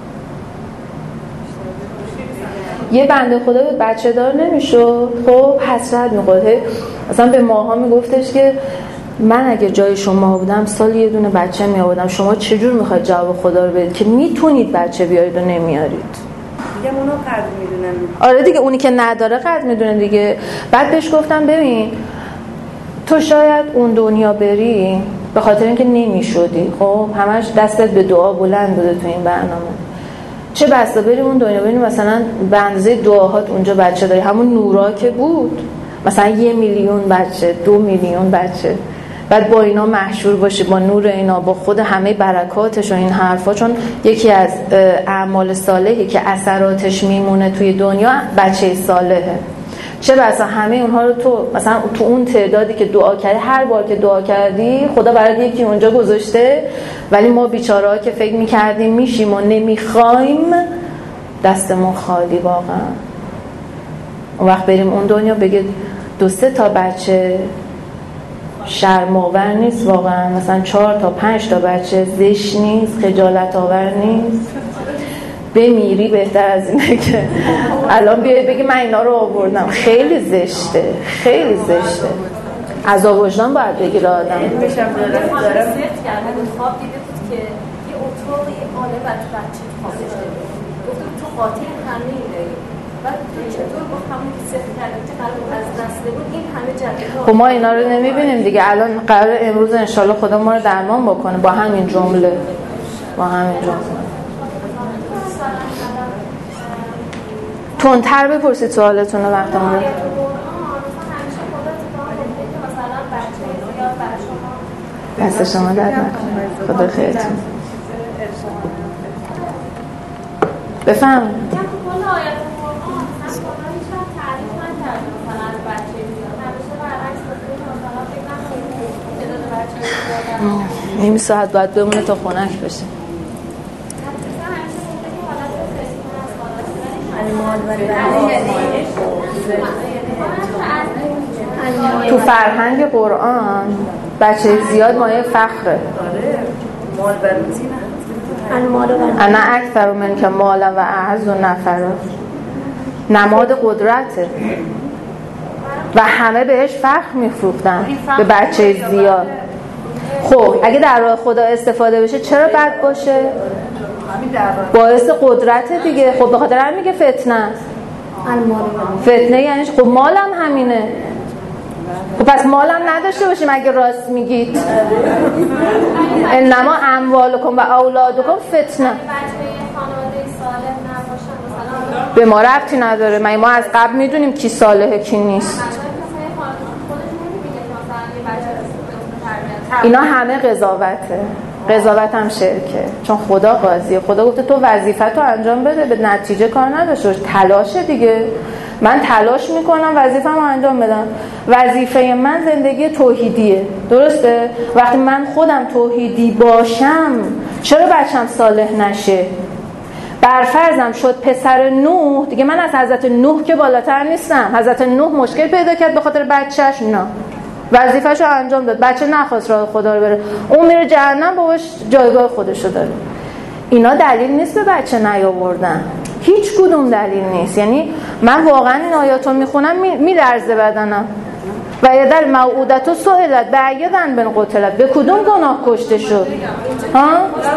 یه بنده خدا بود بچه دار نمیشد، خب حسرت می‌خورد. مثلا به ماها میگفتش که من اگه جای شما بودم سال یه دونه بچه میآوردم، شما چجور میخواید جواب خدا رو بدید که میتونید بچه بیارید و نمیارید؟ دیگه اونو قدر میدونن. آره دیگه، اونی که نداره قدر میدونه دیگه. بعد بهش گفتم ببین تو شاید اون دنیا بری به خاطر اینکه نمیشدی، خب همش دستت به دعا بلند بوده تو این برنامه. چه بسا بری اون دنیا بری مثلا به اندازه دعاهات اونجا بچه داری، همون نورا که بود مثلا 1 میلیون بچه، 2 میلیون بچه، بعد با اینا محشور باشی، با نور اینا، با خود همه برکاتش و این حرفا. چون یکی از اعمال صالحی که اثراتش میمونه توی دنیا بچه صالحه. چه بسا همه اونها رو تو مثلا تو اون تعدادی که دعا کردی، هر بار که دعا کردی خدا برات یکی اونجا گذاشته، ولی ما بیچاره‌ها که فکر می‌کردیم میشیم و نمیخوایم دستمون خالی. واقعا اون وقت بریم اون دنیا بگه 2-3 تا بچه شرم‌آور نیست واقعا، مثلا 4 تا 5 تا بچه زشت نیست، خجالت آور نیست؟ بمیری بهتر از اینه که الان بیای بگی من اینا رو آوردم. خیلی زشته، خیلی زشته. عذاب وجدان باید بگیره آدم. دارم سرچ کردم خواب دیده بود که یه اتاقی آله بچه خوابش داره، گفتم تو قاطی همه اینه، بعد تو چطور با همون که سفت کردم که قرار از دست بود این همه جدید. خب ما اینا رو نمیبینیم دیگه. الان قرار امروز انشالله خدا ما رو درمان بکنه با همین جمله، با همین جمله. تندتر بپرسید سوالتون رو وقتمون رو. دست شما درد نکنه، خدا خیرتون. بفهم. نیم ساعت باید بمونه تا خنک بشه. تو فرهنگ قرآن بچه زیاد مایه فخره. انا اکثر من که مالا و اعز و نفره، نماد قدرته و همه بهش فخر میفروختن به بچه زیاد. خب اگه در راه خدا استفاده بشه چرا بد باشه؟ باعث قدرت دیگه. خب به خاطر همین میگه فتنه است. فتنه یعنی خب مالم همینه. خب پس مالم نداشته باشیم اگه راست میگید. انما اموالکم و اولادکم فتنه. به ما ربطی نداره. ما از قبل میدونیم کی صالحه کی نیست. اینا همه قضاوته. قضاوت هم شرکه، چون خدا قاضیه. خدا گفته تو وظیفه‌تو انجام بده، به نتیجه کار نداشته باش. تلاشه دیگه. من تلاش میکنم وظیفه‌مو انجام بدم. وظیفه من زندگی توحیدیه، درسته؟ وقتی من خودم توحیدی باشم چرا بچم صالح نشه؟ برفرضم شد پسر نوح دیگه، من از حضرت نوح که بالاتر نیستم. حضرت نوح مشکل پیدا کرد به خاطر بچه‌ش، نه وظیفه‌شو انجام داد، بچه نخواست راه خدا رو بره، اون میره جهنم، باباش جایگاه خودشو داره. اینا دلیل نیست به بچه نیاوردن، هیچ کدوم دلیل نیست. یعنی من واقعا این آیاتو میخونم میلرزه بدنم. و یدل موعودتو سئلت بعیدن بن قتلت، به کدوم گناه کشته شد؟ ها؟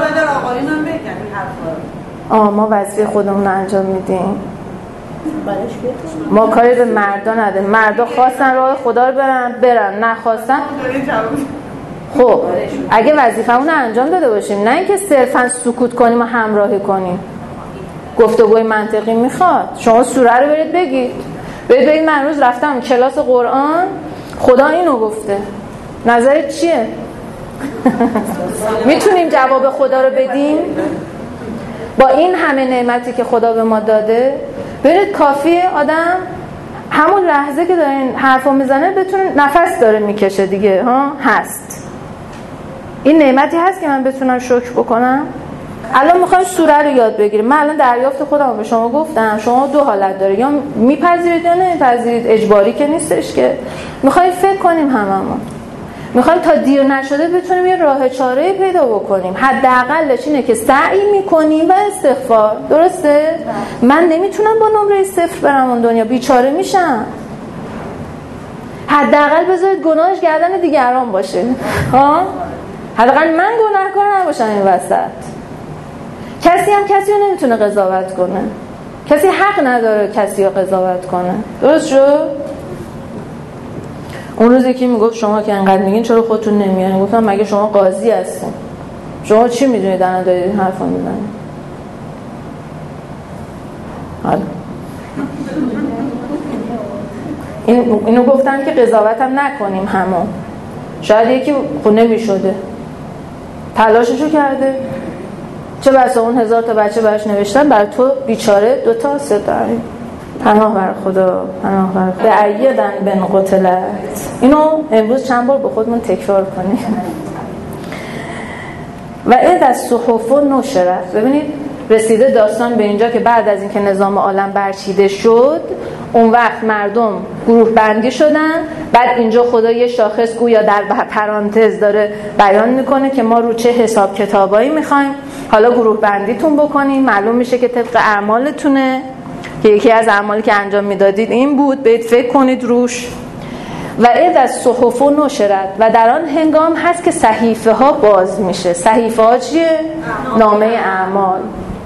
ما وظیفه خودمون رو انجام میدیم. ما کاری به مردا نداریم. مردا خواستن راه خدا رو برن، نخواستن. خب اگه وظیفه‌مون رو انجام داده باشیم، نه اینکه صرفا سکوت کنیم و همراهی کنیم. گفتگوی منطقی میخواد. شما سوره رو برید بگید من امروز رفتم کلاس قرآن، خدا اینو گفته، نظرت چیه؟ میتونیم جواب خدا رو بدیم با این همه نعمتی که خدا به ما داده؟ برید کافیه آدم همون لحظه که داره این حرفو میزنه بتونه نفس داره میکشه دیگه، ها هست. این نعمتی هست که من بتونم شکر بکنم. الان میخوایم سوره رو یاد بگیریم. من الان دریافت خودم به شما گفتم، شما 2 حالت داره، یا میپذیرید یا نمیپذیرید، اجباری که نیستش که. میخوایم فکر کنیم هممون، میخوایم تا دیر نشده بتونیم یه راه چاره پیدا بکنیم. حداقلش اینه که سعی میکنیم و استغفار. درسته؟ من نمیتونم با نمره 0 برم اون دنیا، بیچاره میشم. حداقل بذارید گناهش گردن دیگران باشه، ها؟ حداقل من گناهکار نباشم این وسط. کسی هم کسی رو نمیتونه قضاوت کنه. کسی حق نداره کسی رو قضاوت کنه. درست شد؟ اون روزی که میگفت شما که انقدر میگین چرا خودتون نمیارین، گفتم مگه شما قاضی هستین؟ شما چی میدونید الان دارید این حرفو میزنید؟ حالا اینو گفتم که قضاوت هم نکنیم همون. شاید یکی خود نمیشده تلاششو کرده، چه بسا اون 1000 تا بچه برش نوشتن، بر تو بیچاره 2 تا 3 تا. پناه بر خدا، پناه بر خدا. به ایدن بن قتلت. اینو امروز چند بار به خودمون تکرار کنیم. و اذا الصحف نشرت. ببینید رسیده داستان به اینجا که بعد از اینکه نظام عالم برچیده شد، اون وقت مردم گروه بندی شدن. بعد اینجا خدا یه شاخص گویا در پرانتز داره بیان میکنه که ما رو چه حساب کتابایی میخوایم حالا گروه بندیتون بکنیم. معلوم میشه که طبق اعمالتونه که یکی از اعمالی که انجام میدادید این بود، برید فکر کنید روش. و اذا الصحف نشرت. و در آن هنگام هست که صحیفه ها باز میشه. صحیفه ها چیه؟ نامه اعمال.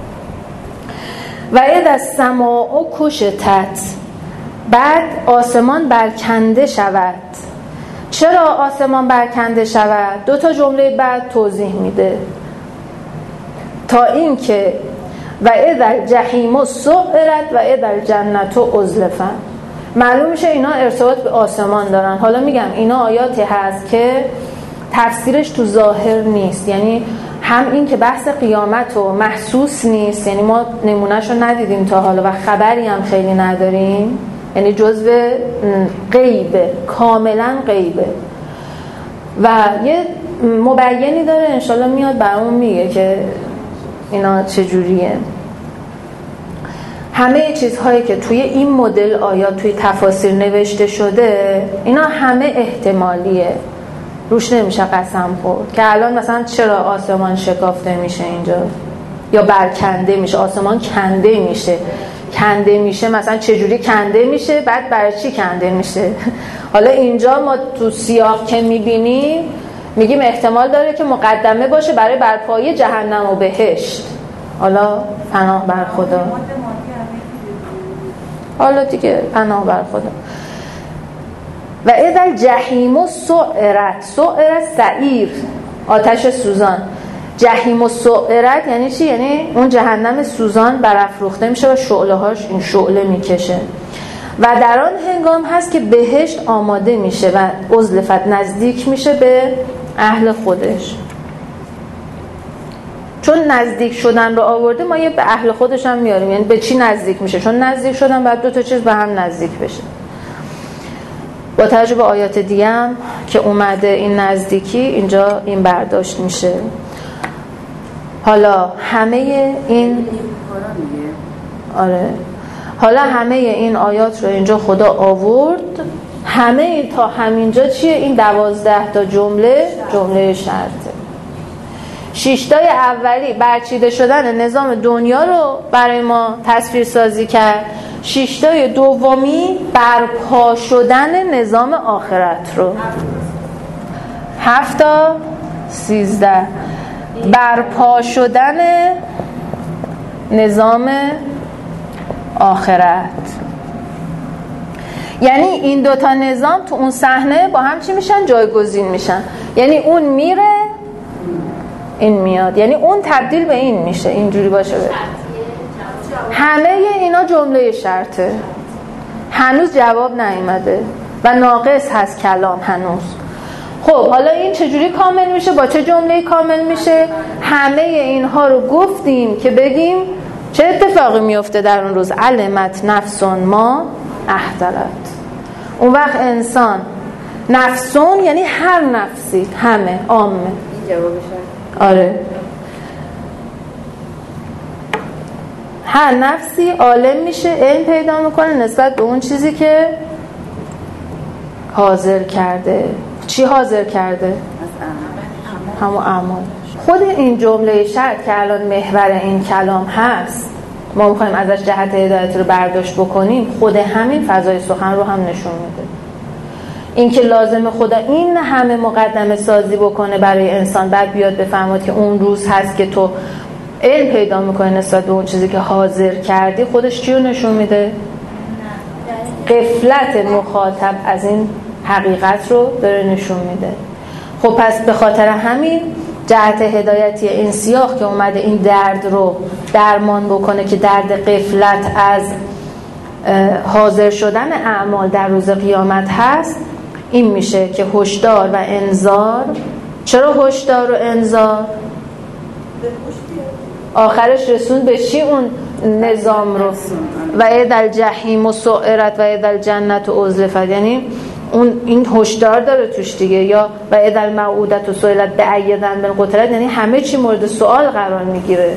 و اذا السماء کشطت. بعد آسمان برکنده شود. چرا آسمان برکنده شود؟ 2 تا جمله بعد توضیح میده تا این که و اذا الجحیم سعرت و اذا الجنة ازلفت. معلوم میشه اینا ارتباط به آسمان دارن. حالا میگم اینا آیاتی هست که تفسیرش تو ظاهر نیست، یعنی هم این که بحث قیامت و محسوس نیست، یعنی ما نمونهش رو ندیدیم تا حالا و خبری هم خیلی نداریم، یعنی جزو غیبه، کاملا غیبه. و یه مبینی داره انشالله میاد برامون میگه که اینا چجوریه. همه چیزهایی که توی این مدل آیات توی تفاسیر نوشته شده اینا همه احتمالیه، روش نمیشه قسم خورد که الان مثلا چرا آسمان شکافته میشه اینجا یا برکنده میشه، آسمان کنده میشه مثلا چجوری کنده میشه، بعد برای چی کنده میشه. حالا اینجا ما تو سیاق که میبینیم میگیم احتمال داره که مقدمه باشه برای برپایی جهنم و بهشت. حالا پناه بر خدا، حالا دیگه پناه بر خدا. و اذا الجحیم سعرت. سعرت سعیر، آتش سوزان. جحیم سعرت یعنی چی؟ یعنی اون جهنم سوزان برافروخته میشه و شعله هاش این شعله میکشه. و در آن هنگام هست که بهشت آماده میشه و ازلفت نزدیک میشه به اهل خودش. چون نزدیک شدن رو آورده ما یه به اهل خودش هم میاریم، یعنی به چی نزدیک میشه؟ چون نزدیک شدن بعد 2 تا چیز به هم نزدیک بشه. با توجه به آیات دیگه هم که اومده این نزدیکی اینجا این برداشت میشه. حالا همه این حالا همه این آیات رو اینجا خدا آورد، همه تا همینجا چیه؟ این 12 تا جمله شرطه. 6 تای اولی برچیده شدن نظام دنیا رو برای ما تصویر سازی کرد. 6 تای دومی برپا شدن نظام آخرت رو. 7 تا 13 برپا شدن نظام آخرت. یعنی این 2 تا نظام تو اون صحنه با هم چی میشن؟ جایگزین میشن. یعنی اون میره این میاد، یعنی اون تبدیل به این میشه. اینجوری باشه بده. همه اینا جمله شرطه، هنوز جواب نیومده و ناقص هست کلام هنوز. خب حالا این چجوری کامل میشه؟ با چه جمله کامل میشه؟ همه اینها رو گفتیم که بگیم چه اتفاقی میفته در اون روز. علمت نفسون ما احضرت. اون وقت انسان، نفسون یعنی هر نفسی، همه، عامه. این جوابشه. آره، هر نفسی عالم میشه، علم پیدا میکنه نسبت به اون چیزی که حاضر کرده. چی حاضر کرده؟ همون اعمال. خود این جمله شرط که الان محور این کلام هست، ما میخوایم ازش جهت هدایت رو برداشت بکنیم، خود همین فضای سخن رو هم نشون میده. این که لازم خدا این همه مقدمه سازی بکنه برای انسان، بعد بیاد بفهمد که اون روز هست که تو علم پیدا میکنه نسبت به اون چیزی که حاضر کردی، خودش چی رو نشون میده؟ غفلت مخاطب از این حقیقت رو داره نشون میده. خب پس به خاطر همین جهت هدایتی این سیاق که اومده این درد رو درمان بکنه که درد غفلت از حاضر شدن اعمال در روز قیامت هست، این میشه که هشدار و انذار. چرا هشدار و انذار؟ آخرش رسون به چی اون نظام رو؟ و اذا الجحیم سعرت و اذا الجنة ازلفت، یعنی اون این هشدار داره توش دیگه. یا و اذا الموءودة سئلت بأی ذنب قتلت، یعنی همه چی مورد سوال قرار میگیره.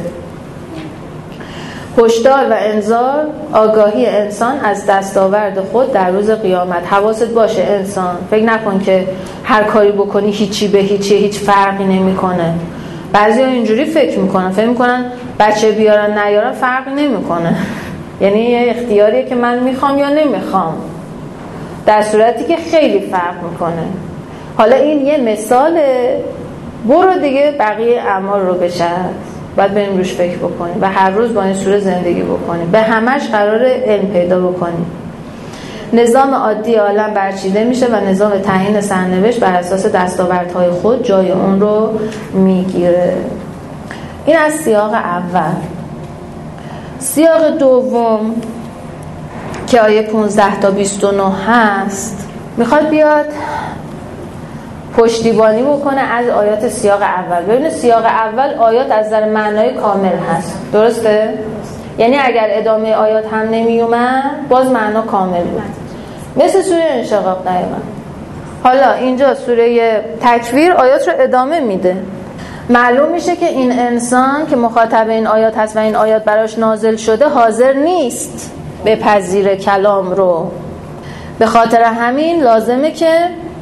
هشدار و انذار آگاهی انسان از دستاورد خود در روز قیامت. حواست باشه انسان، فکر نکن که هر کاری بکنی هیچی به هیچ فرقی نمیکنه. بعضیا اینجوری فکر میکنن بچه بیارن نیارن فرقی نمیکنه، یعنی یه اختیاریه که من میخوام یا نمیخوام، در صورتی که خیلی فرق میکنه. حالا این یه مثاله، برو دیگه بقیه اعمال رو بچرخ، باید بریم روش فکر بکنیم و هر روز با این سوره زندگی بکنیم. به همش قراره علم پیدا بکنیم. نظام عادی عالم برچیده میشه و نظام تعیین سرنوشت بر اساس دستاوردهای خود جای اون رو میگیره. این از سیاق اول. سیاق دوم که آیه 15 تا 29 هست، میخواد بیاد پشتیبانی بکنه از آیات سیاق اول. ببینید سیاق اول آیات از نظر معنای کامل هست، درسته؟ یعنی اگر ادامه آیات هم نمی اومد باز معنا کامل بود، مثل سوره انشقاق دقیقا. حالا اینجا سوره تکویر آیات رو ادامه میده. معلوم میشه که این انسان که مخاطب این آیات هست و این آیات براش نازل شده حاضر نیست بپذیره کلام رو. به خاطر همین لازمه که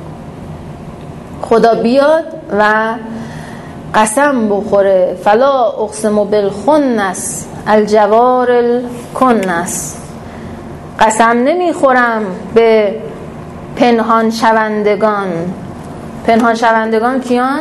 خدا بیاد و قسم بخوره. فلا اقسم بالخنس الجوار الکنس، قسم نمیخورم به پنهان شوندگان. پنهان شوندگان کیان؟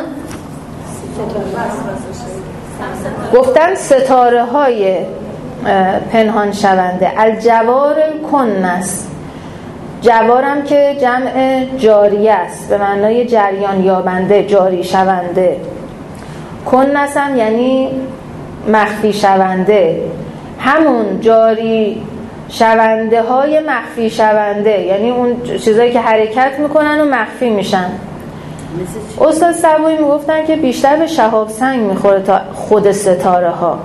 گفتن ستاره های پنهان شونده. الجوار الکنس، جوارم که جمع جاری است به معنای جریان یابنده، جاری شونده. کنس هم یعنی مخفی شونده، همون جاری شونده های مخفی شونده، یعنی اون چیزایی که حرکت میکنن و مخفی میشن. استاد سبایی میگفتن که بیشتر به شهاب سنگ میخوره تا خود ستاره ها.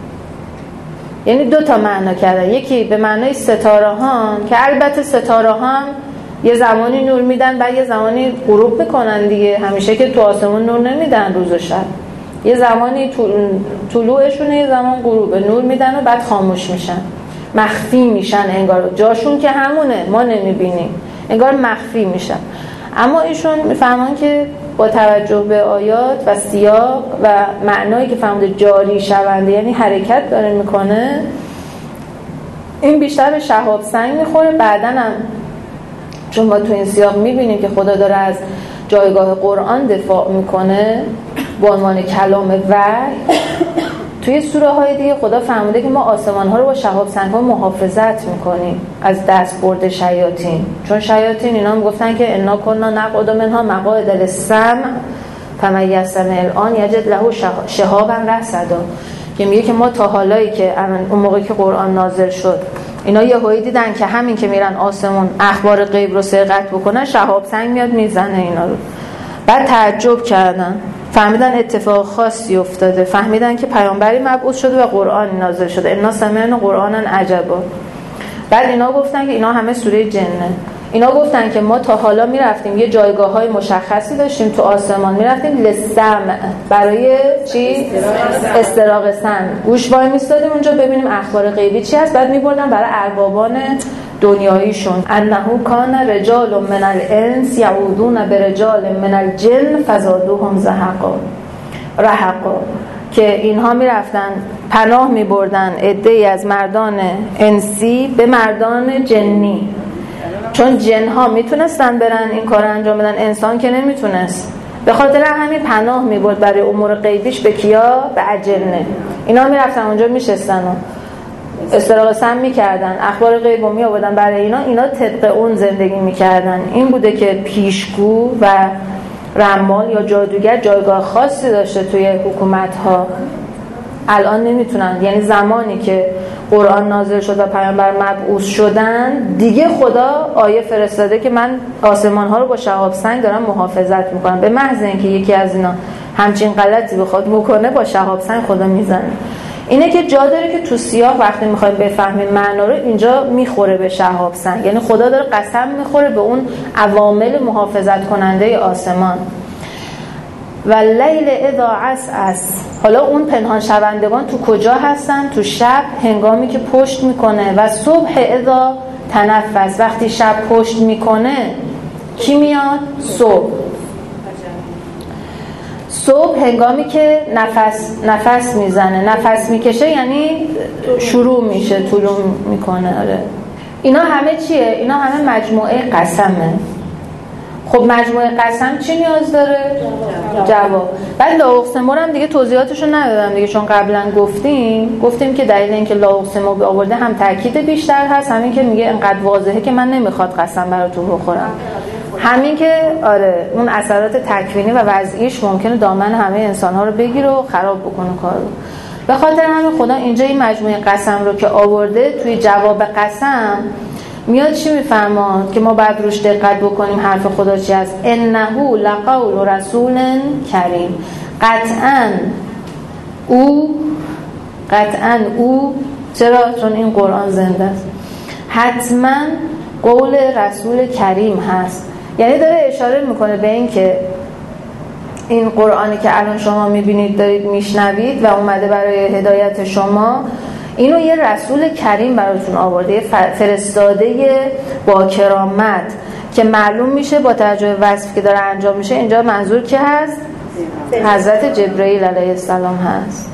یعنی دو تا معنا کردن، یکی به معنای ستاره ها که البته ستاره ها یه زمانی نور میدن بعد یه زمانی غروب میکنن دیگه، همیشه که تو آسمون نور نمیدن روز و شب، یه زمانی طلوعشونه یه زمان غروبه، نور میدن و بعد خاموش میشن، مخفی میشن، انگار جاشون که همونه ما نمیبینیم، انگار مخفی میشن. اما ایشون میفهمن که با توجه به آیات و سیاق و معنایی که فهمده جاری شونده یعنی حرکت داره میکنه، این بیشتر به شهاب سنگ میخوره. بعدن هم چون ما تو این سیاق میبینیم که خدا داره از جایگاه قرآن دفاع میکنه با عنوان کلام وحی، توی سوره های دیگه خدا فهمیده که ما آسمان ها رو با شهاب سنگ ها محافظت میکنیم از دست برد شیاطین. چون شیاطین اینا هم گفتن که انا کنا نقعد منها مقاعد للسمع فمن یستمع الان یجد له شهابا رصدا، که میگه که ما تا حالایی که اون موقعی که قرآن نازل شد اینا یهویی دیدن که همین که میرن آسمون اخبار غیب رو سرقت بکنن شهاب سنگ میاد میزنه اینا رو. بعد تعجب کردن، فهمیدن اتفاق خاصی افتاده، فهمیدن که پیامبری مبعوث شده و قرآن نازل شده، انا سمعنا قرآنا عجبا. بعد اینا گفتن که اینا همه سوره جنه، اینا گفتن که ما تا حالا میرفتیم یه جایگاه‌های مشخصی داشتیم تو آسمان، میرفتیم لسمع، برای چی؟ استراق سمع، گوش وای میستادیم اونجا ببینیم اخبار غیبی چی هست. بعد میبردن برای اربابان دنیاییشون، انه کان رجال من الانس یعودون برجال من الجن فزادوهم رهقا، که اینها میرفتن پناه میبردن عده‌ای از مردان انسی به مردان جنی، چون جنها میتونستن برن این کار انجام بدن، انسان که نمیتونست. به خاطر همین پناه میبرد برای امور غیبیش به کیا؟ به اجنه. اینا میرفتن اونجا میشستن و استراق سم میکردن، اخبار غیب رو میآوردن برای اینا طبق اون زندگی میکردن. این بوده که پیشگو و رمال یا جادوگر جایگاه خاصی داشته توی حکومت ها. الان نمیتونن، یعنی زمانی که قرآن نازل شد و پیامبر مبعوث شدن دیگه خدا آیه فرستاده که من آسمان ها رو با شهاب سنگ دارم محافظت میکنم. به محض اینکه یکی از اینا همچین غلطی بخواد بکنه با شهاب سنگ خدا میزنه. اینه که جا داره که تو سیاق وقتی میخوایم بفهمیم معنا رو اینجا میخوره به شهاب سنگ، یعنی خدا داره قسم میخوره به اون عوامل محافظت کننده آسمان. و لیل اذا عسعس، حالا اون پنهان شوندگان تو کجا هستن؟ تو شب هنگامی که پشت میکنه. و صبح اذا تنفس، وقتی شب پشت میکنه کی میاد؟ صبح هنگامی که نفس میزنه، نفس میکشه، یعنی شروع میشه، طلوع میکنه. آره اینا همه چیه؟ اینا همه مجموعه قسمه. خب مجموعه قسم چی نیاز داره؟ جواب. بعد لا اقسم هم دیگه توضیحاتشو ندادم دیگه، چون قبلا گفتیم که دلیل اینکه لا اقسم رو آورده هم تاکید بیشتر هست، همین که میگه انقدر واضحه که من نمیخواد قسم براتون بخورم، همین که آره اون اثرات تکوینی و وضعیش ممکنه دامن همه انسان‌ها رو بگیره و خراب بکنه کارو. به خاطر همین خدا اینجا این مجموعه قسم رو که آورده توی جواب قسم میاد چی میفرماد که ما بعد روش دقت بکنیم حرف خدا چی هست. انه لقول رسول کریم، قطعاً او چرا؟ چون این قرآن زنده است، حتما قول رسول کریم هست. یعنی داره اشاره میکنه به این که این قرآنی که الان شما میبینید دارید میشنوید و اومده برای هدایت شما، اینو یه رسول کریم براتون آورده، یه فرستاده با کرامت که معلوم میشه با توجه به وصفی که داره انجام میشه اینجا منظور کی هست؟ حضرت جبرئیل علیه السلام هست.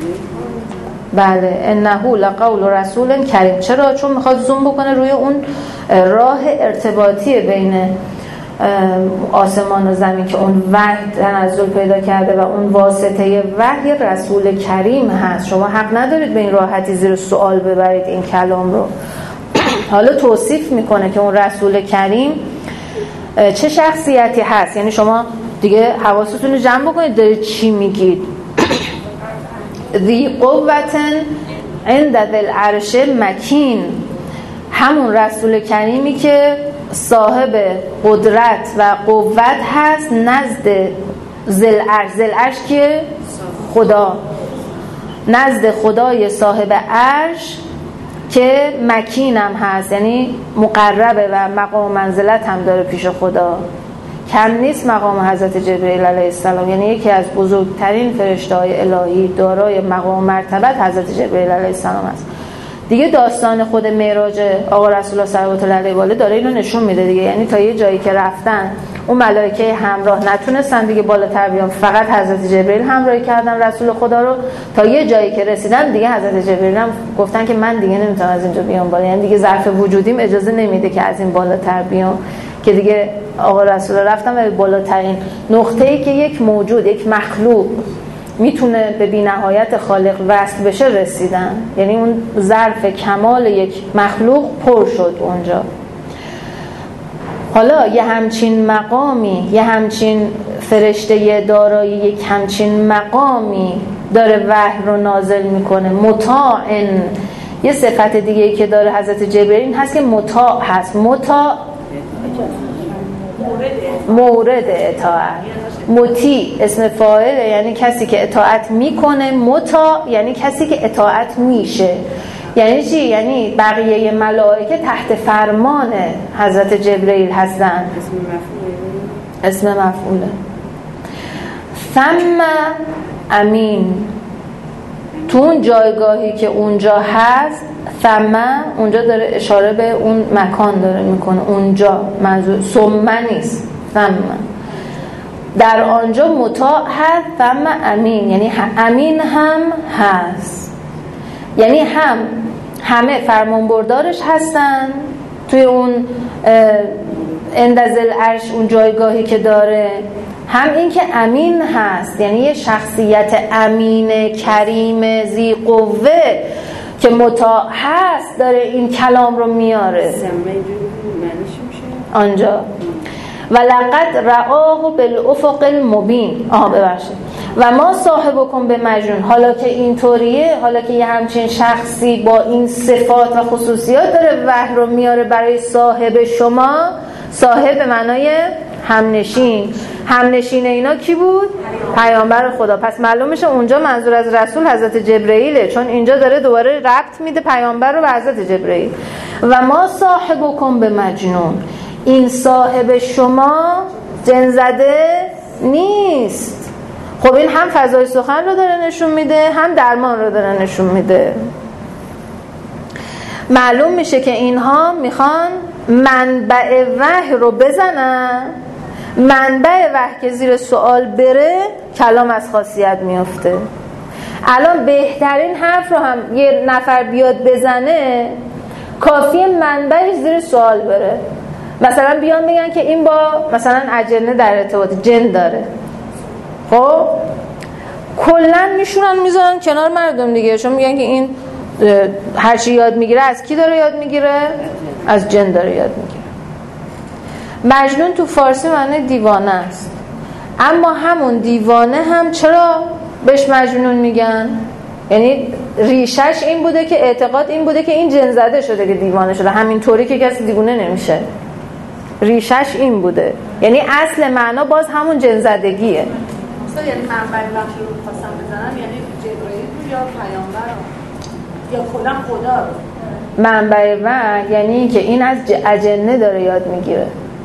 بله، انه لقول رسول کریم. چرا؟ چون میخواد زوم بکنه روی اون راه ارتباطی بین آسمان و زمین که اون وحی تنزل پیدا کرده و اون واسطه وحی رسول کریم هست. شما حق ندارید به این راحتی زیر سوال ببرید این کلام رو. حالا توصیف میکنه که اون رسول کریم چه شخصیتی هست. یعنی شما دیگه حواستون رو جمع بکنید دارید چی میگید. ذی قوتن عند ذی العرش مکین، همون رسول کریمی که صاحب قدرت و قوت هست نزد ذی العرش. ذی العرش که خدا، نزد خدای صاحب عرش که مکینم هست، یعنی مقربه و مقام منزلت هم داره پیش خدا. کم نیست مقام حضرت جبرئیل علیه السلام، یعنی یکی از بزرگترین فرشته‌های الهی دارای مقام مرتبت حضرت جبرئیل علیه السلام است. دیگه داستان خود معراج آقا رسول الله صلوات الله علیه و آله داره اینو نشون میده دیگه. یعنی تا یه جایی که رفتن اون ملائکه همراه نتونستن دیگه بالاتر بیان، فقط حضرت جبرئیل همراهی کردن رسول خدا رو. تا یه جایی که رسیدن دیگه حضرت جبرئیل هم گفتن که من دیگه نمیتونم از اینجا بیام بالا، یعنی دیگه ظرف وجودیم اجازه نمیده که از این بالاتر بیام، که دیگه آقا رسول الله رفتن به بالاترین نقطه‌ای که یک موجود، یک مخلوق میتونه به بی‌نهایت خالق وصل بشه رسیدن. یعنی اون ظرف کمال یک مخلوق پر شد اونجا. حالا یه همچین مقامی، یه همچین فرشته دارای یک همچین مقامی داره وحی رو نازل میکنه. مطاعن، یه صفت دیگه ای که داره حضرت جبرئیل هست که مطاع هست. مطاع مورد اطاعت، مطیع اسم فاعله، یعنی کسی که اطاعت میکنه. مطاع یعنی کسی که اطاعت میشه. یعنی چی؟ یعنی بقیه ملائکه تحت فرمان حضرت جبرئیل هستن. اسم مفعوله. ثم امین، تو اون جایگاهی که اونجا هست، ثم اونجا داره اشاره به اون مکان داره میکنه. اونجا منظور ثم نیست، ثم در آنجا مطاع هست. ثم امین یعنی امین هم هست، یعنی همه فرمانبردارش هستن توی اون اندازل عرش، اون جایگاهی که داره. هم این که امین هست، یعنی یه شخصیت امین کریم ذی قوه که مطاع هست داره این کلام رو میاره آنجا. ولقد رآه بالافق المبین. ببخشید. و ما صاحبکم به مجنون. حالا که اینطوریه، حالا که یه همچین شخصی با این صفات و خصوصیات داره وحی رو میاره برای صاحب شما، صاحب به معنای همنشین. همنشین اینا کی بود؟ پیامبر خدا. پس معلوم میشه اونجا منظور از رسول حضرت جبرئیله، چون اینجا داره دوباره ربط میده پیامبر رو به حضرت جبرئیل. و ما صاحبکم به مجنون. این صاحب شما جن زده نیست. خب این هم فضای سخن رو داره نشون میده، هم درمان رو داره نشون میده. معلوم میشه که اینها میخوان منبع وحی رو بزنن. منبع وحی که زیر سوال بره کلام از خاصیت میفته. الان بهترین حرف رو هم یه نفر بیاد بزنه، کافیه منبعش زیر سوال بره. مثلا بیان بگن که این با مثلا اجنه در ارتباط جن داره، خب کلن میشونن میذارن کنار مردم دیگه، چون میگن که این هرچی یاد میگیره از کی داره یاد میگیره؟ از جن داره یاد میگیره. مجنون تو فارسی معنی دیوانه است، اما همون دیوانه هم چرا بهش مجنون میگن؟ یعنی ریشش این بوده که اعتقاد این بوده که این جن زده شده که دیوانه شده، همینطوری که کسی دیوانه نمیشه. ریشش این بوده، یعنی اصل معنا باز همون جن زدگیه. یعنی منبع وحی رو خواستم بزنم، یعنی جبرئیل یا پیامبر یا کلا خدا رو. منبع وحی یعنی که این از اجنه داره یاد میگیره،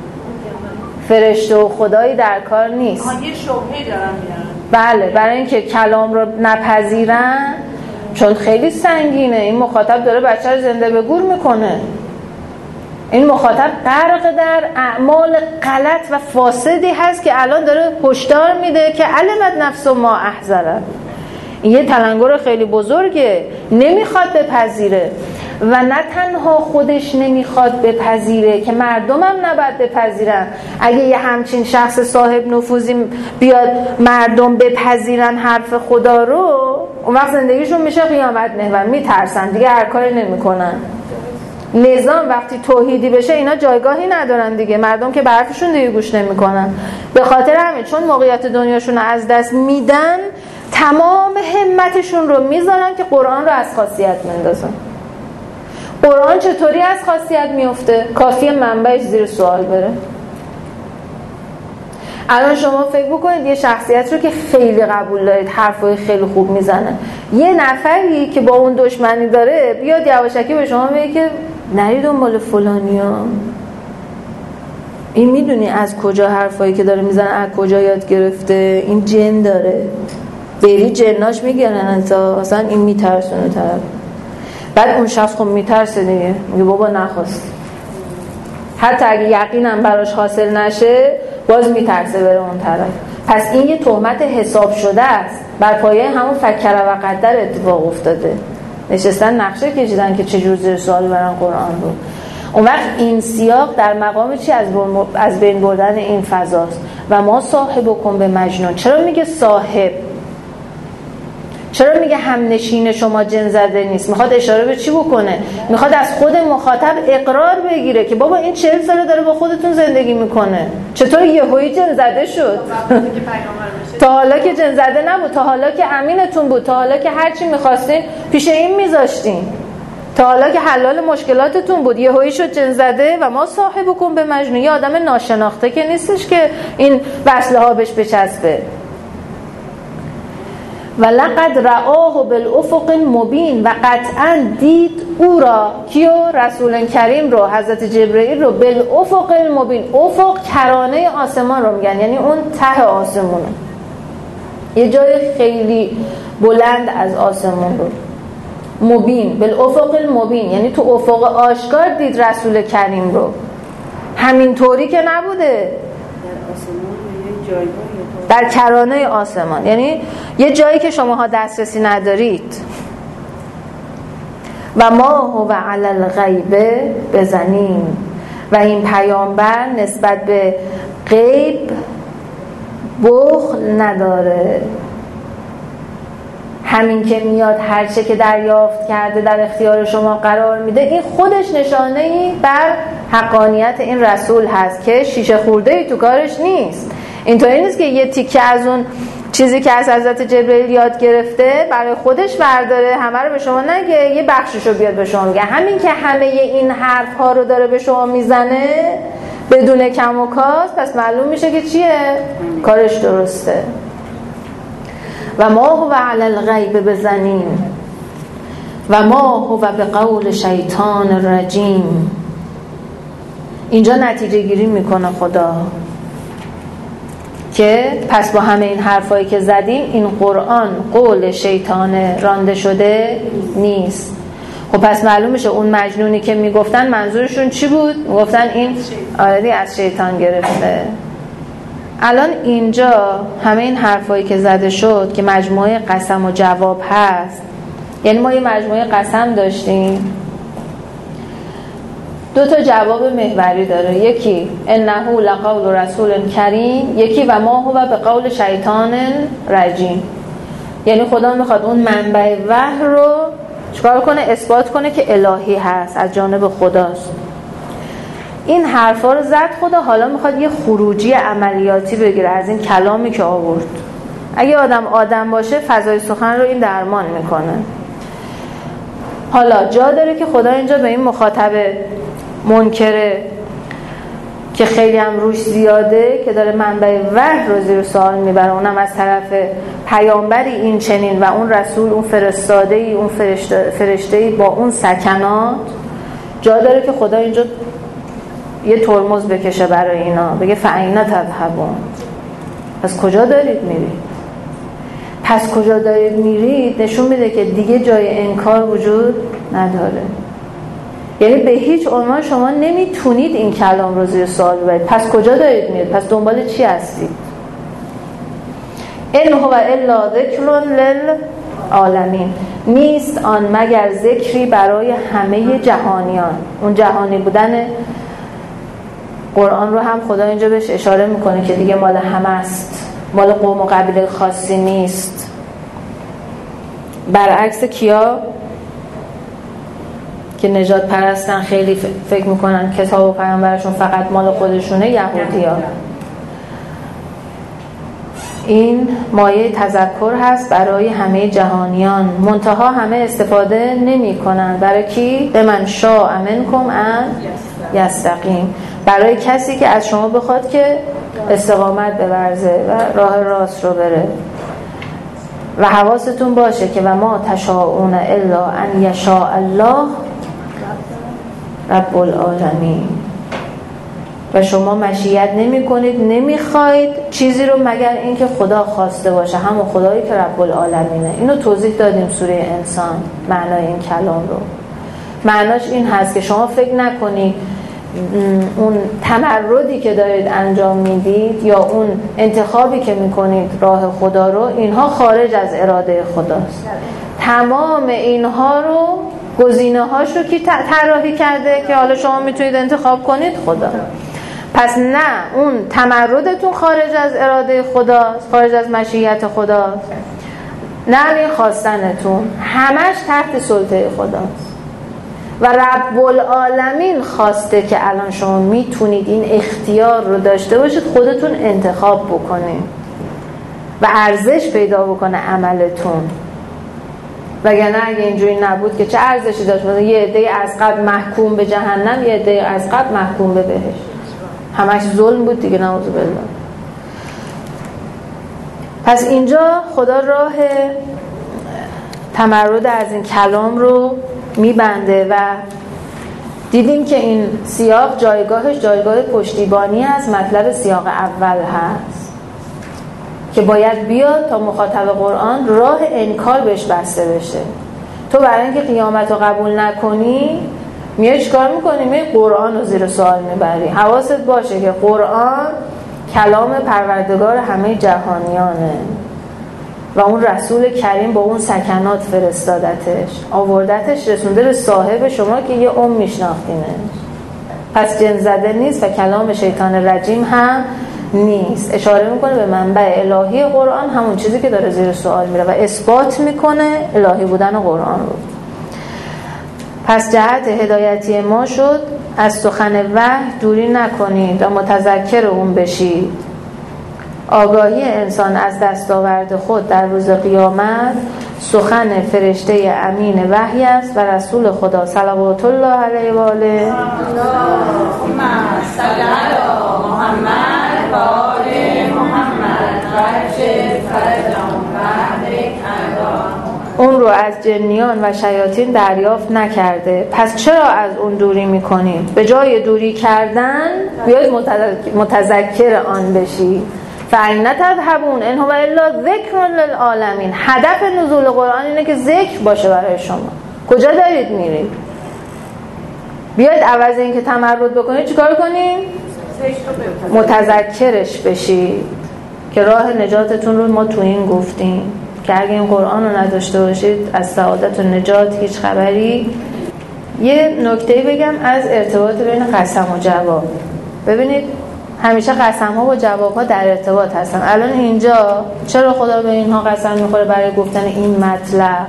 فرشته و خدایی در کار نیست. یه شبهه دارن میارن. بله، برای اینکه کلام رو نپذیرن، چون خیلی سنگینه. این مخاطب داره بچه رو زنده به گور میکنه. این مخاطب غرق در اعمال غلط و فاسدی هست که الان داره هشدار میده که علمت نفس ما احذره. این یه تلنگر خیلی بزرگه، نمیخواد بپذیره. و نه تنها خودش نمیخواد بپذیره که مردم هم نباید بپذیرن. اگه یه همچین شخص صاحب نفوذی بیاد مردم بپذیرن حرف خدا رو، اون وقت زندگیشون میشه قیامت محور، میترسن دیگه، هر کاری نمیکنن. نظام وقتی توحیدی بشه اینا جایگاهی ندارن دیگه، مردم که به حرفشون دیگه گوش نمیکنن. به خاطر همین چون موقعیت دنیاشون رو از دست میدن، تمام همتشون رو میذارن که قرآن رو از خاصیت مندازن. قرآن چطوری از خاصیت میفته؟ کافیه منبعش زیر سوال بره. الان شما فکر بکنید یه شخصیت رو که خیلی قبول دارید، حرفای خیلی خوب میزنه، یه نفری که با اون دشمنی داره بیاد یواشکی به شما بگه که نری دنبال فلانیا، این میدونی از کجا حرفایی که داره میزنه از کجا یاد گرفته، این جن داره، بری جناش میگیرن تا اصلا این میترسونه طرف. بعد اون شخص خب میترسه دیگه، میگه بابا نخواست، حتی اگه یقینم براش حاصل نشه باز میترسه بره اون طرف. پس این یه تهمت حساب شده است، بر پایه همون فکر و قدر اتفاق افتاده. نشستن نقشه کشیدن که چجور زیر سوال برن قرآن رو. اون وقت این سیاق در مقام چی از بین بردن این فضاست. و ما صاحبکم به مجنون. چرا میگه صاحب؟ چرا میگه همنشین شما جن زده نیست؟ میخواد اشاره به چی بکنه؟ میخواد از خود مخاطب اقرار بگیره که بابا این 40 ساله داره با خودتون زندگی میکنه، چطور یهویی جن زده شد؟ تا حالا که جن زده نبود، تا حالا که امینتون بود، تا حالا که هرچی میخواستین پیش این میذاشتین، تا حالا که حلال مشکلاتتون بود، یهویی شد جن زده. و ما صاحبکم به مجنون. یه آدم ناشناخته که نیستش که این وصله ها بهش بچسبه. و لقد رآه بالافق المبین. و قطعا دید او را، کیو؟ رسول کریم رو، حضرت جبرئیل رو، بالافق المبین. افق کرانه آسمان رو میگن، یعنی اون ته آسمونه، یه جای خیلی بلند از آسمان رو. مبین، بالافق المبین یعنی تو افق آشکار دید رسول کریم رو. همین طوری که نبوده، در کرانه آسمان، یعنی یه جایی که شماها دسترسی ندارید. و ما هو علی الغیب بزنین. و این پیامبر نسبت به غیب بخل نداره. همین که میاد هر چه که دریافت کرده در اختیار شما قرار میده، این خودش نشانه‌ای بر حقانیت این رسول هست که شیشه خورده‌ای تو کارش نیست. اینطوری نیست که یه تیکه از اون چیزی که از حضرت جبرئیل یاد گرفته برای خودش برداره همه رو به شما نگه، یه بخششو بیاد به شما میگه. همین که همه این حرف ها رو داره به شما میزنه بدون کم و کاست، پس معلوم میشه که چیه؟ کارش درسته. و ما هو علی الغیب بزنین و ما هو بقول شیطان رجیم. اینجا نتیجه گیری میکنه خدا که پس با همه این حرفایی که زدیم این قرآن قول شیطان رانده شده نیست. خب پس معلوم میشه اون مجنونی که میگفتن منظورشون چی بود؟ میگفتن این آیدی از شیطان گرفته. الان اینجا همه این حرفایی که زده شد که مجموعه قسم و جواب هست، یعنی ما یه مجموعه قسم داشتیم، 2 تا جواب محوری داره، یکی انه لقول رسول کریم، یکی و ما هو به قول شیطان رجیم. یعنی خدا میخواد اون منبع وحی رو چکار کنه؟ اثبات کنه که الهی هست، از جانب خداست. این حرفا رو زد خدا، حالا میخواد یه خروجی عملیاتی بگیره از این کلامی که آورد. اگه آدم باشه فضای سخن رو این درمان میکنه. حالا جا داره که خدا اینجا به این مخاطب منکره که خیلی هم روش زیاده که داره منبع وحی رو زیر سوال میبره، اونم از طرف پیامبری این چنین و اون رسول، اون فرستاده‌ای، اون فرشته‌ای با اون سکنات، جا داره که خدا اینجا یه ترمز بکشه برای اینا، بگه فاینا تذهبون، پس کجا دارید میرید؟ پس کجا دارید میرید نشون میده که دیگه جای انکار وجود نداره. یعنی به هیچ عنوان شما نمیتونید این کلام رو زیر سوال ببرید. پس کجا دارید میرید؟ پس دنبال چی هستید؟ ان هو الا ذکر للعالمین، نیست آن مگر ذکری برای همه جهانیان. اون جهانی بودن قرآن رو هم خدا اینجا بهش اشاره میکنه که دیگه مال همه است، مال قوم و قبیله خاصی نیست. برعکس کیا که نجات پرستن، خیلی فکر میکنن کتاب و پیامبرشون فقط مال خودشونه، یهودی‌ها. این مایه تذکر هست برای همه جهانیان، منتها همه استفاده نمی کنن. برای کی؟ به من شاء منکم ان یستقیم، برای کسی که از شما بخواد که استقامت بورزه و راه راست رو بره. و حواستون باشه که و ما تشاءون الا ان یشاء الله رب العالمین، و شما مشیت نمی کنید، نمی خواید چیزی رو مگر اینکه خدا خواسته باشه، همون خدایی که رب العالمینه. اینو توضیح دادیم سوره انسان، معنای این کلام رو. معناش این هست که شما فکر نکنید اون تمردی که دارید انجام میدید یا اون انتخابی که میکنید راه خدا رو، اینها خارج از اراده خداست. تمام اینها رو، گزینه هاش رو کی طراحی کرده که حالا شما میتونید انتخاب کنید؟ خدا. پس نه اون تمردتون خارج از اراده خداست، خارج از مشیت خداست، نه این خواستنتون، همش تحت سلطه خداست. و رب العالمین خواسته که الان شما میتونید این اختیار رو داشته باشید، خودتون انتخاب بکنید و ارزش پیدا بکنه عملتون. وگرنه اگه اینجوری نبود که چه ارزشی داشت؟ مثلا یه عده از قبل محکوم به جهنم، یه عده از قبل محکوم به بهشت، همش ظلم بود دیگه، نعوذ بالله. پس اینجا خدا راه تمرد از این کلام رو میبنده و دیدیم که این سیاق جایگاهش جایگاه پشتیبانی از مطلب سیاق اول هست که باید بیاد تا مخاطب قرآن راه انکار بهش بسته بشه. تو برای اینکه قیامت رو قبول نکنی میای چیکار میکنی؟ میای قرآن رو زیر سوال میبری. حواست باشه که قرآن کلام پروردگار همه جهانیانه و اون رسول کریم با اون سکنات فرستادتش، آوردتش، رسونده به صاحب شما که یه میشناختینش. پس جن زده نیست و کلام شیطان رجیم هم نیست. اشاره میکنه به منبع الهی قرآن، همون چیزی که داره زیر سوال میره و اثبات میکنه الهی بودن قرآن رو. پس جهت هدایتی ما شد از سخن وحی دوری نکنید و متذکر اون بشید. آگاهی انسان از دستاورد خود در روز قیامت سخن فرشته امین وحی است و رسول خدا صلوات الله علیه و آله اللهم صل علی محمد و آل محمد و عجل فرجهم و اهلک اون رو از جنیان و شیاطین دریافت نکرده. پس چرا از اون دوری میکنید؟ به جای دوری کردن بیایید متذکر آن بشید. فَإِنَّ تَذْهَبُونَ إِنْ هُوَ إِلَّا ذِکْرٌ لِلْعَالَمِینَ. هدف نزول قرآن اینه که ذکر باشه برای شما. کجا دارید میرید؟ بیایید عوض این که تمرد بکنید چیکار کنید؟ متذکرش بشید که راه نجاتتون رو ما تو این گفتیم که اگه این قرآن رو نداشته باشید از سعادت و نجات هیچ خبری. یه نکته بگم از ارتباط بین قسم و جواب. ببینید همیشه قسم ها و جواب ها در ارتباط هستن. الان اینجا چرا خدا به اینها قسم میخوره؟ برای گفتن این مطلب.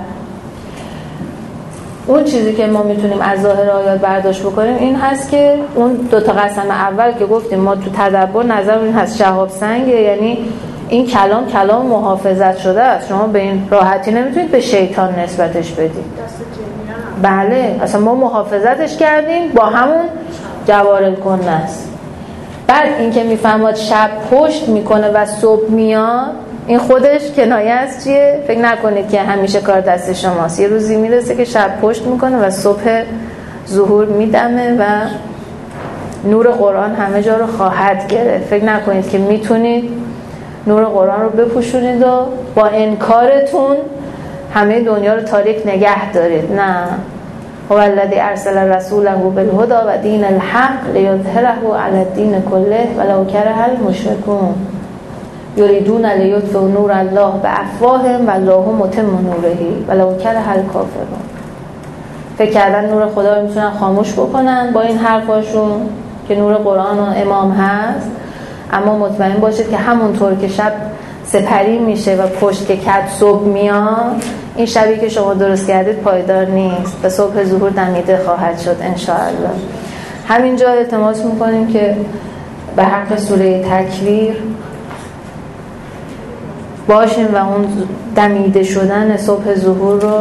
اون چیزی که ما میتونیم از ظاهر آیات برداشت بکنیم این هست که اون دوتا قسم اول که گفتیم ما تو تدبر نظر این هست شهاب سنگه، یعنی این کلام محافظت شده است. شما به این راحتی نمیتونید به شیطان نسبتش بدید. بله اصلا ما محافظتش کردیم با همون جوارل کنه است. بعد این که میفهمد شب پشت میکنه و صبح میاد، این خودش کنایه از چیه؟ فکر نکنید که همیشه کار دست شماست. یه روزی میرسه که شب پشت میکنه و صبح ظهور میدمه و نور قرآن همه جا رو خواهد گرفت. فکر نکنید که میتونید نور قرآن رو بپوشونید و با انکارتون همه دنیا رو تاریک نگه دارید. نه، هو الذی ارسل رسوله بالهدی و دین الحق لیظهره علی الدین کله ولو کره المشرکون یریدون لیطفئوا نور الله بافواههم والله متم نوره ولو کره الکافرون. فکر کردن نور خدا رو میتونن خاموش بکنن با این حرفاشون که نور قرآن و امام هست، اما مطمئن باشید که همونطور که شب سپری میشه و پشت که کد صبح میاد، این شبی که شما درست کردید پایدار نیست و صبح ظهور دمیده خواهد شد انشاءالله. همینجا التماس میکنیم که به حق سوره تکویر باشیم و اون دمیده شدن صبح ظهور رو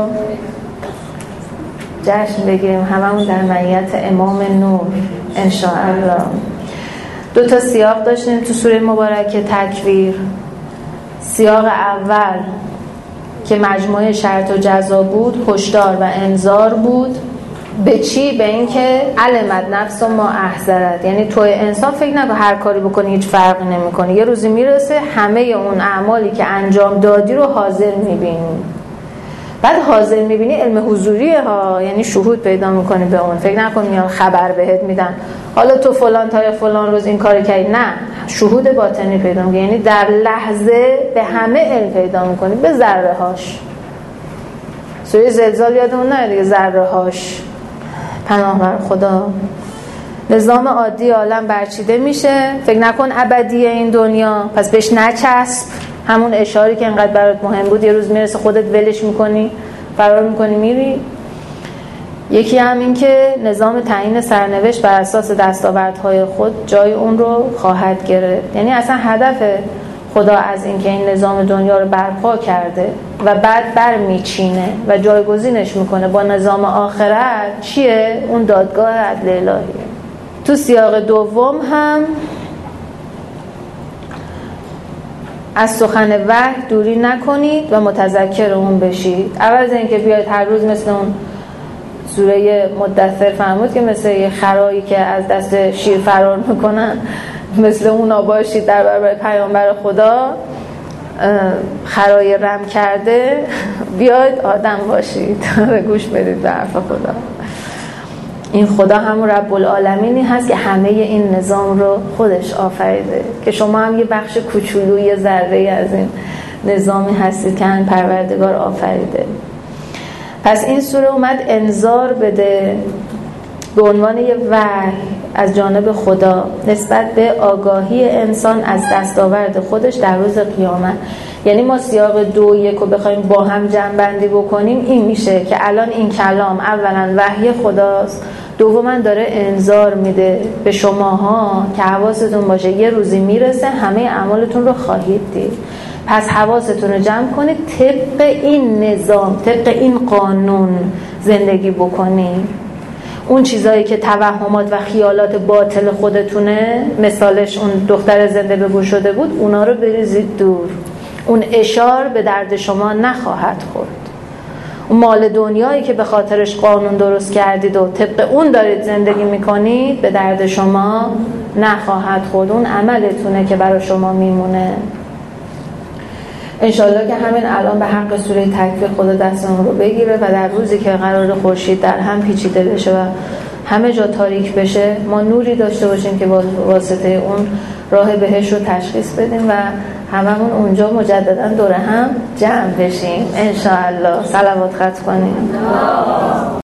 جشن بگیریم، هممون در معیت امام نور انشاءالله. 2 سیاق داشتیم تو سوره مبارکه تکویر. سیاق اول که مجموعه شرط و جزا بود، هشدار و انذار بود. به چی؟ به این که علمت نفس ما احذرت، یعنی تو انسان فکر نکن هر کاری بکنی هیچ فرقی نمیکنه. یه روزی میرسه همه اون اعمالی که انجام دادی رو حاضر میبینی. بعد حاضر میبینی علم حضوریه ها، یعنی شهود پیدا میکنی به اون. فکر نکن میان خبر بهت میدن حالا تو فلان تاریخ فلان روز این کارو کردی، نه، شهود باطنی پیدا میکنی، یعنی در لحظه به همه علم پیدا میکنی، به ذره هاش. سوره زلزال یادمون نره دیگه، ذره هاش. پناه بر خدا. نظام عادی عالم برچیده میشه، فکر نکن ابدیه این دنیا، پس بهش نچسب. همون اشاری که انقدر برات مهم بود یه روز میرسه خودت ولش میکنی، فرار میکنی میری. یکی هم این که نظام تعیین سرنوشت بر اساس دستاوردهای خود جای اون رو خواهد گرفت. یعنی اصلا هدف خدا از این که این نظام دنیا رو برپا کرده و بعد برمیچینه و جایگزینش میکنه با نظام آخرت چیه؟ اون دادگاه عدل الهیه. تو سیاق دوم هم از سخن وحی دوری نکنید و متذکر اون بشید. اول از اینکه بیاید هر روز مثل اون سوره مدثر فرمود که مثل یه خرایی که از دست شیر فرار میکنن، مثل اونا باشید در برابر پیامبر خدا، خرای رم کرده. بیاید آدم باشید، گوش بدید به حرف خدا. این خدا همون رب العالمینی هست که همه این نظام رو خودش آفریده، که شما هم یه بخش کوچولوی ذره از این نظامی هستید که هم پروردگار آفریده. پس این سوره اومد انذار بده به عنوان یه وحی از جانب خدا نسبت به آگاهی انسان از دستاورد خودش در روز قیامت. یعنی ما سیاق 2 1 رو بخوایم با هم جمع بندی بکنیم این میشه که الان این کلام اولا وحی خداست، دوما داره انذار میده به شماها که حواستون باشه یه روزی میرسه همه اعمالتون رو خواهید دید، پس حواستون رو جمع کنید، طبق این نظام، طبق این قانون زندگی بکنید. اون چیزایی که توهمات و خیالات باطل خودتونه، مثالش اون دختر زنده به گور شده بود، اونا رو بریزید دور. اون اشار به درد شما نخواهد خورد. اون مال دنیایی که به خاطرش قانون درست کردید و طبق اون دارید زندگی میکنید به درد شما نخواهد خورد. اون عملتونه که برای شما میمونه. انشالله که همین الان به حق سوره تکویر خدا دستمون رو بگیره و در روزی که قرار خورشید در هم پیچیده بشه و همه جا تاریک بشه ما نوری داشته باشیم که با واسطه اون راه بهش رو تشخیص بدیم و هممون اونجا مجددا دور هم جمع بشیم انشالله. صلوات ختم کنیم.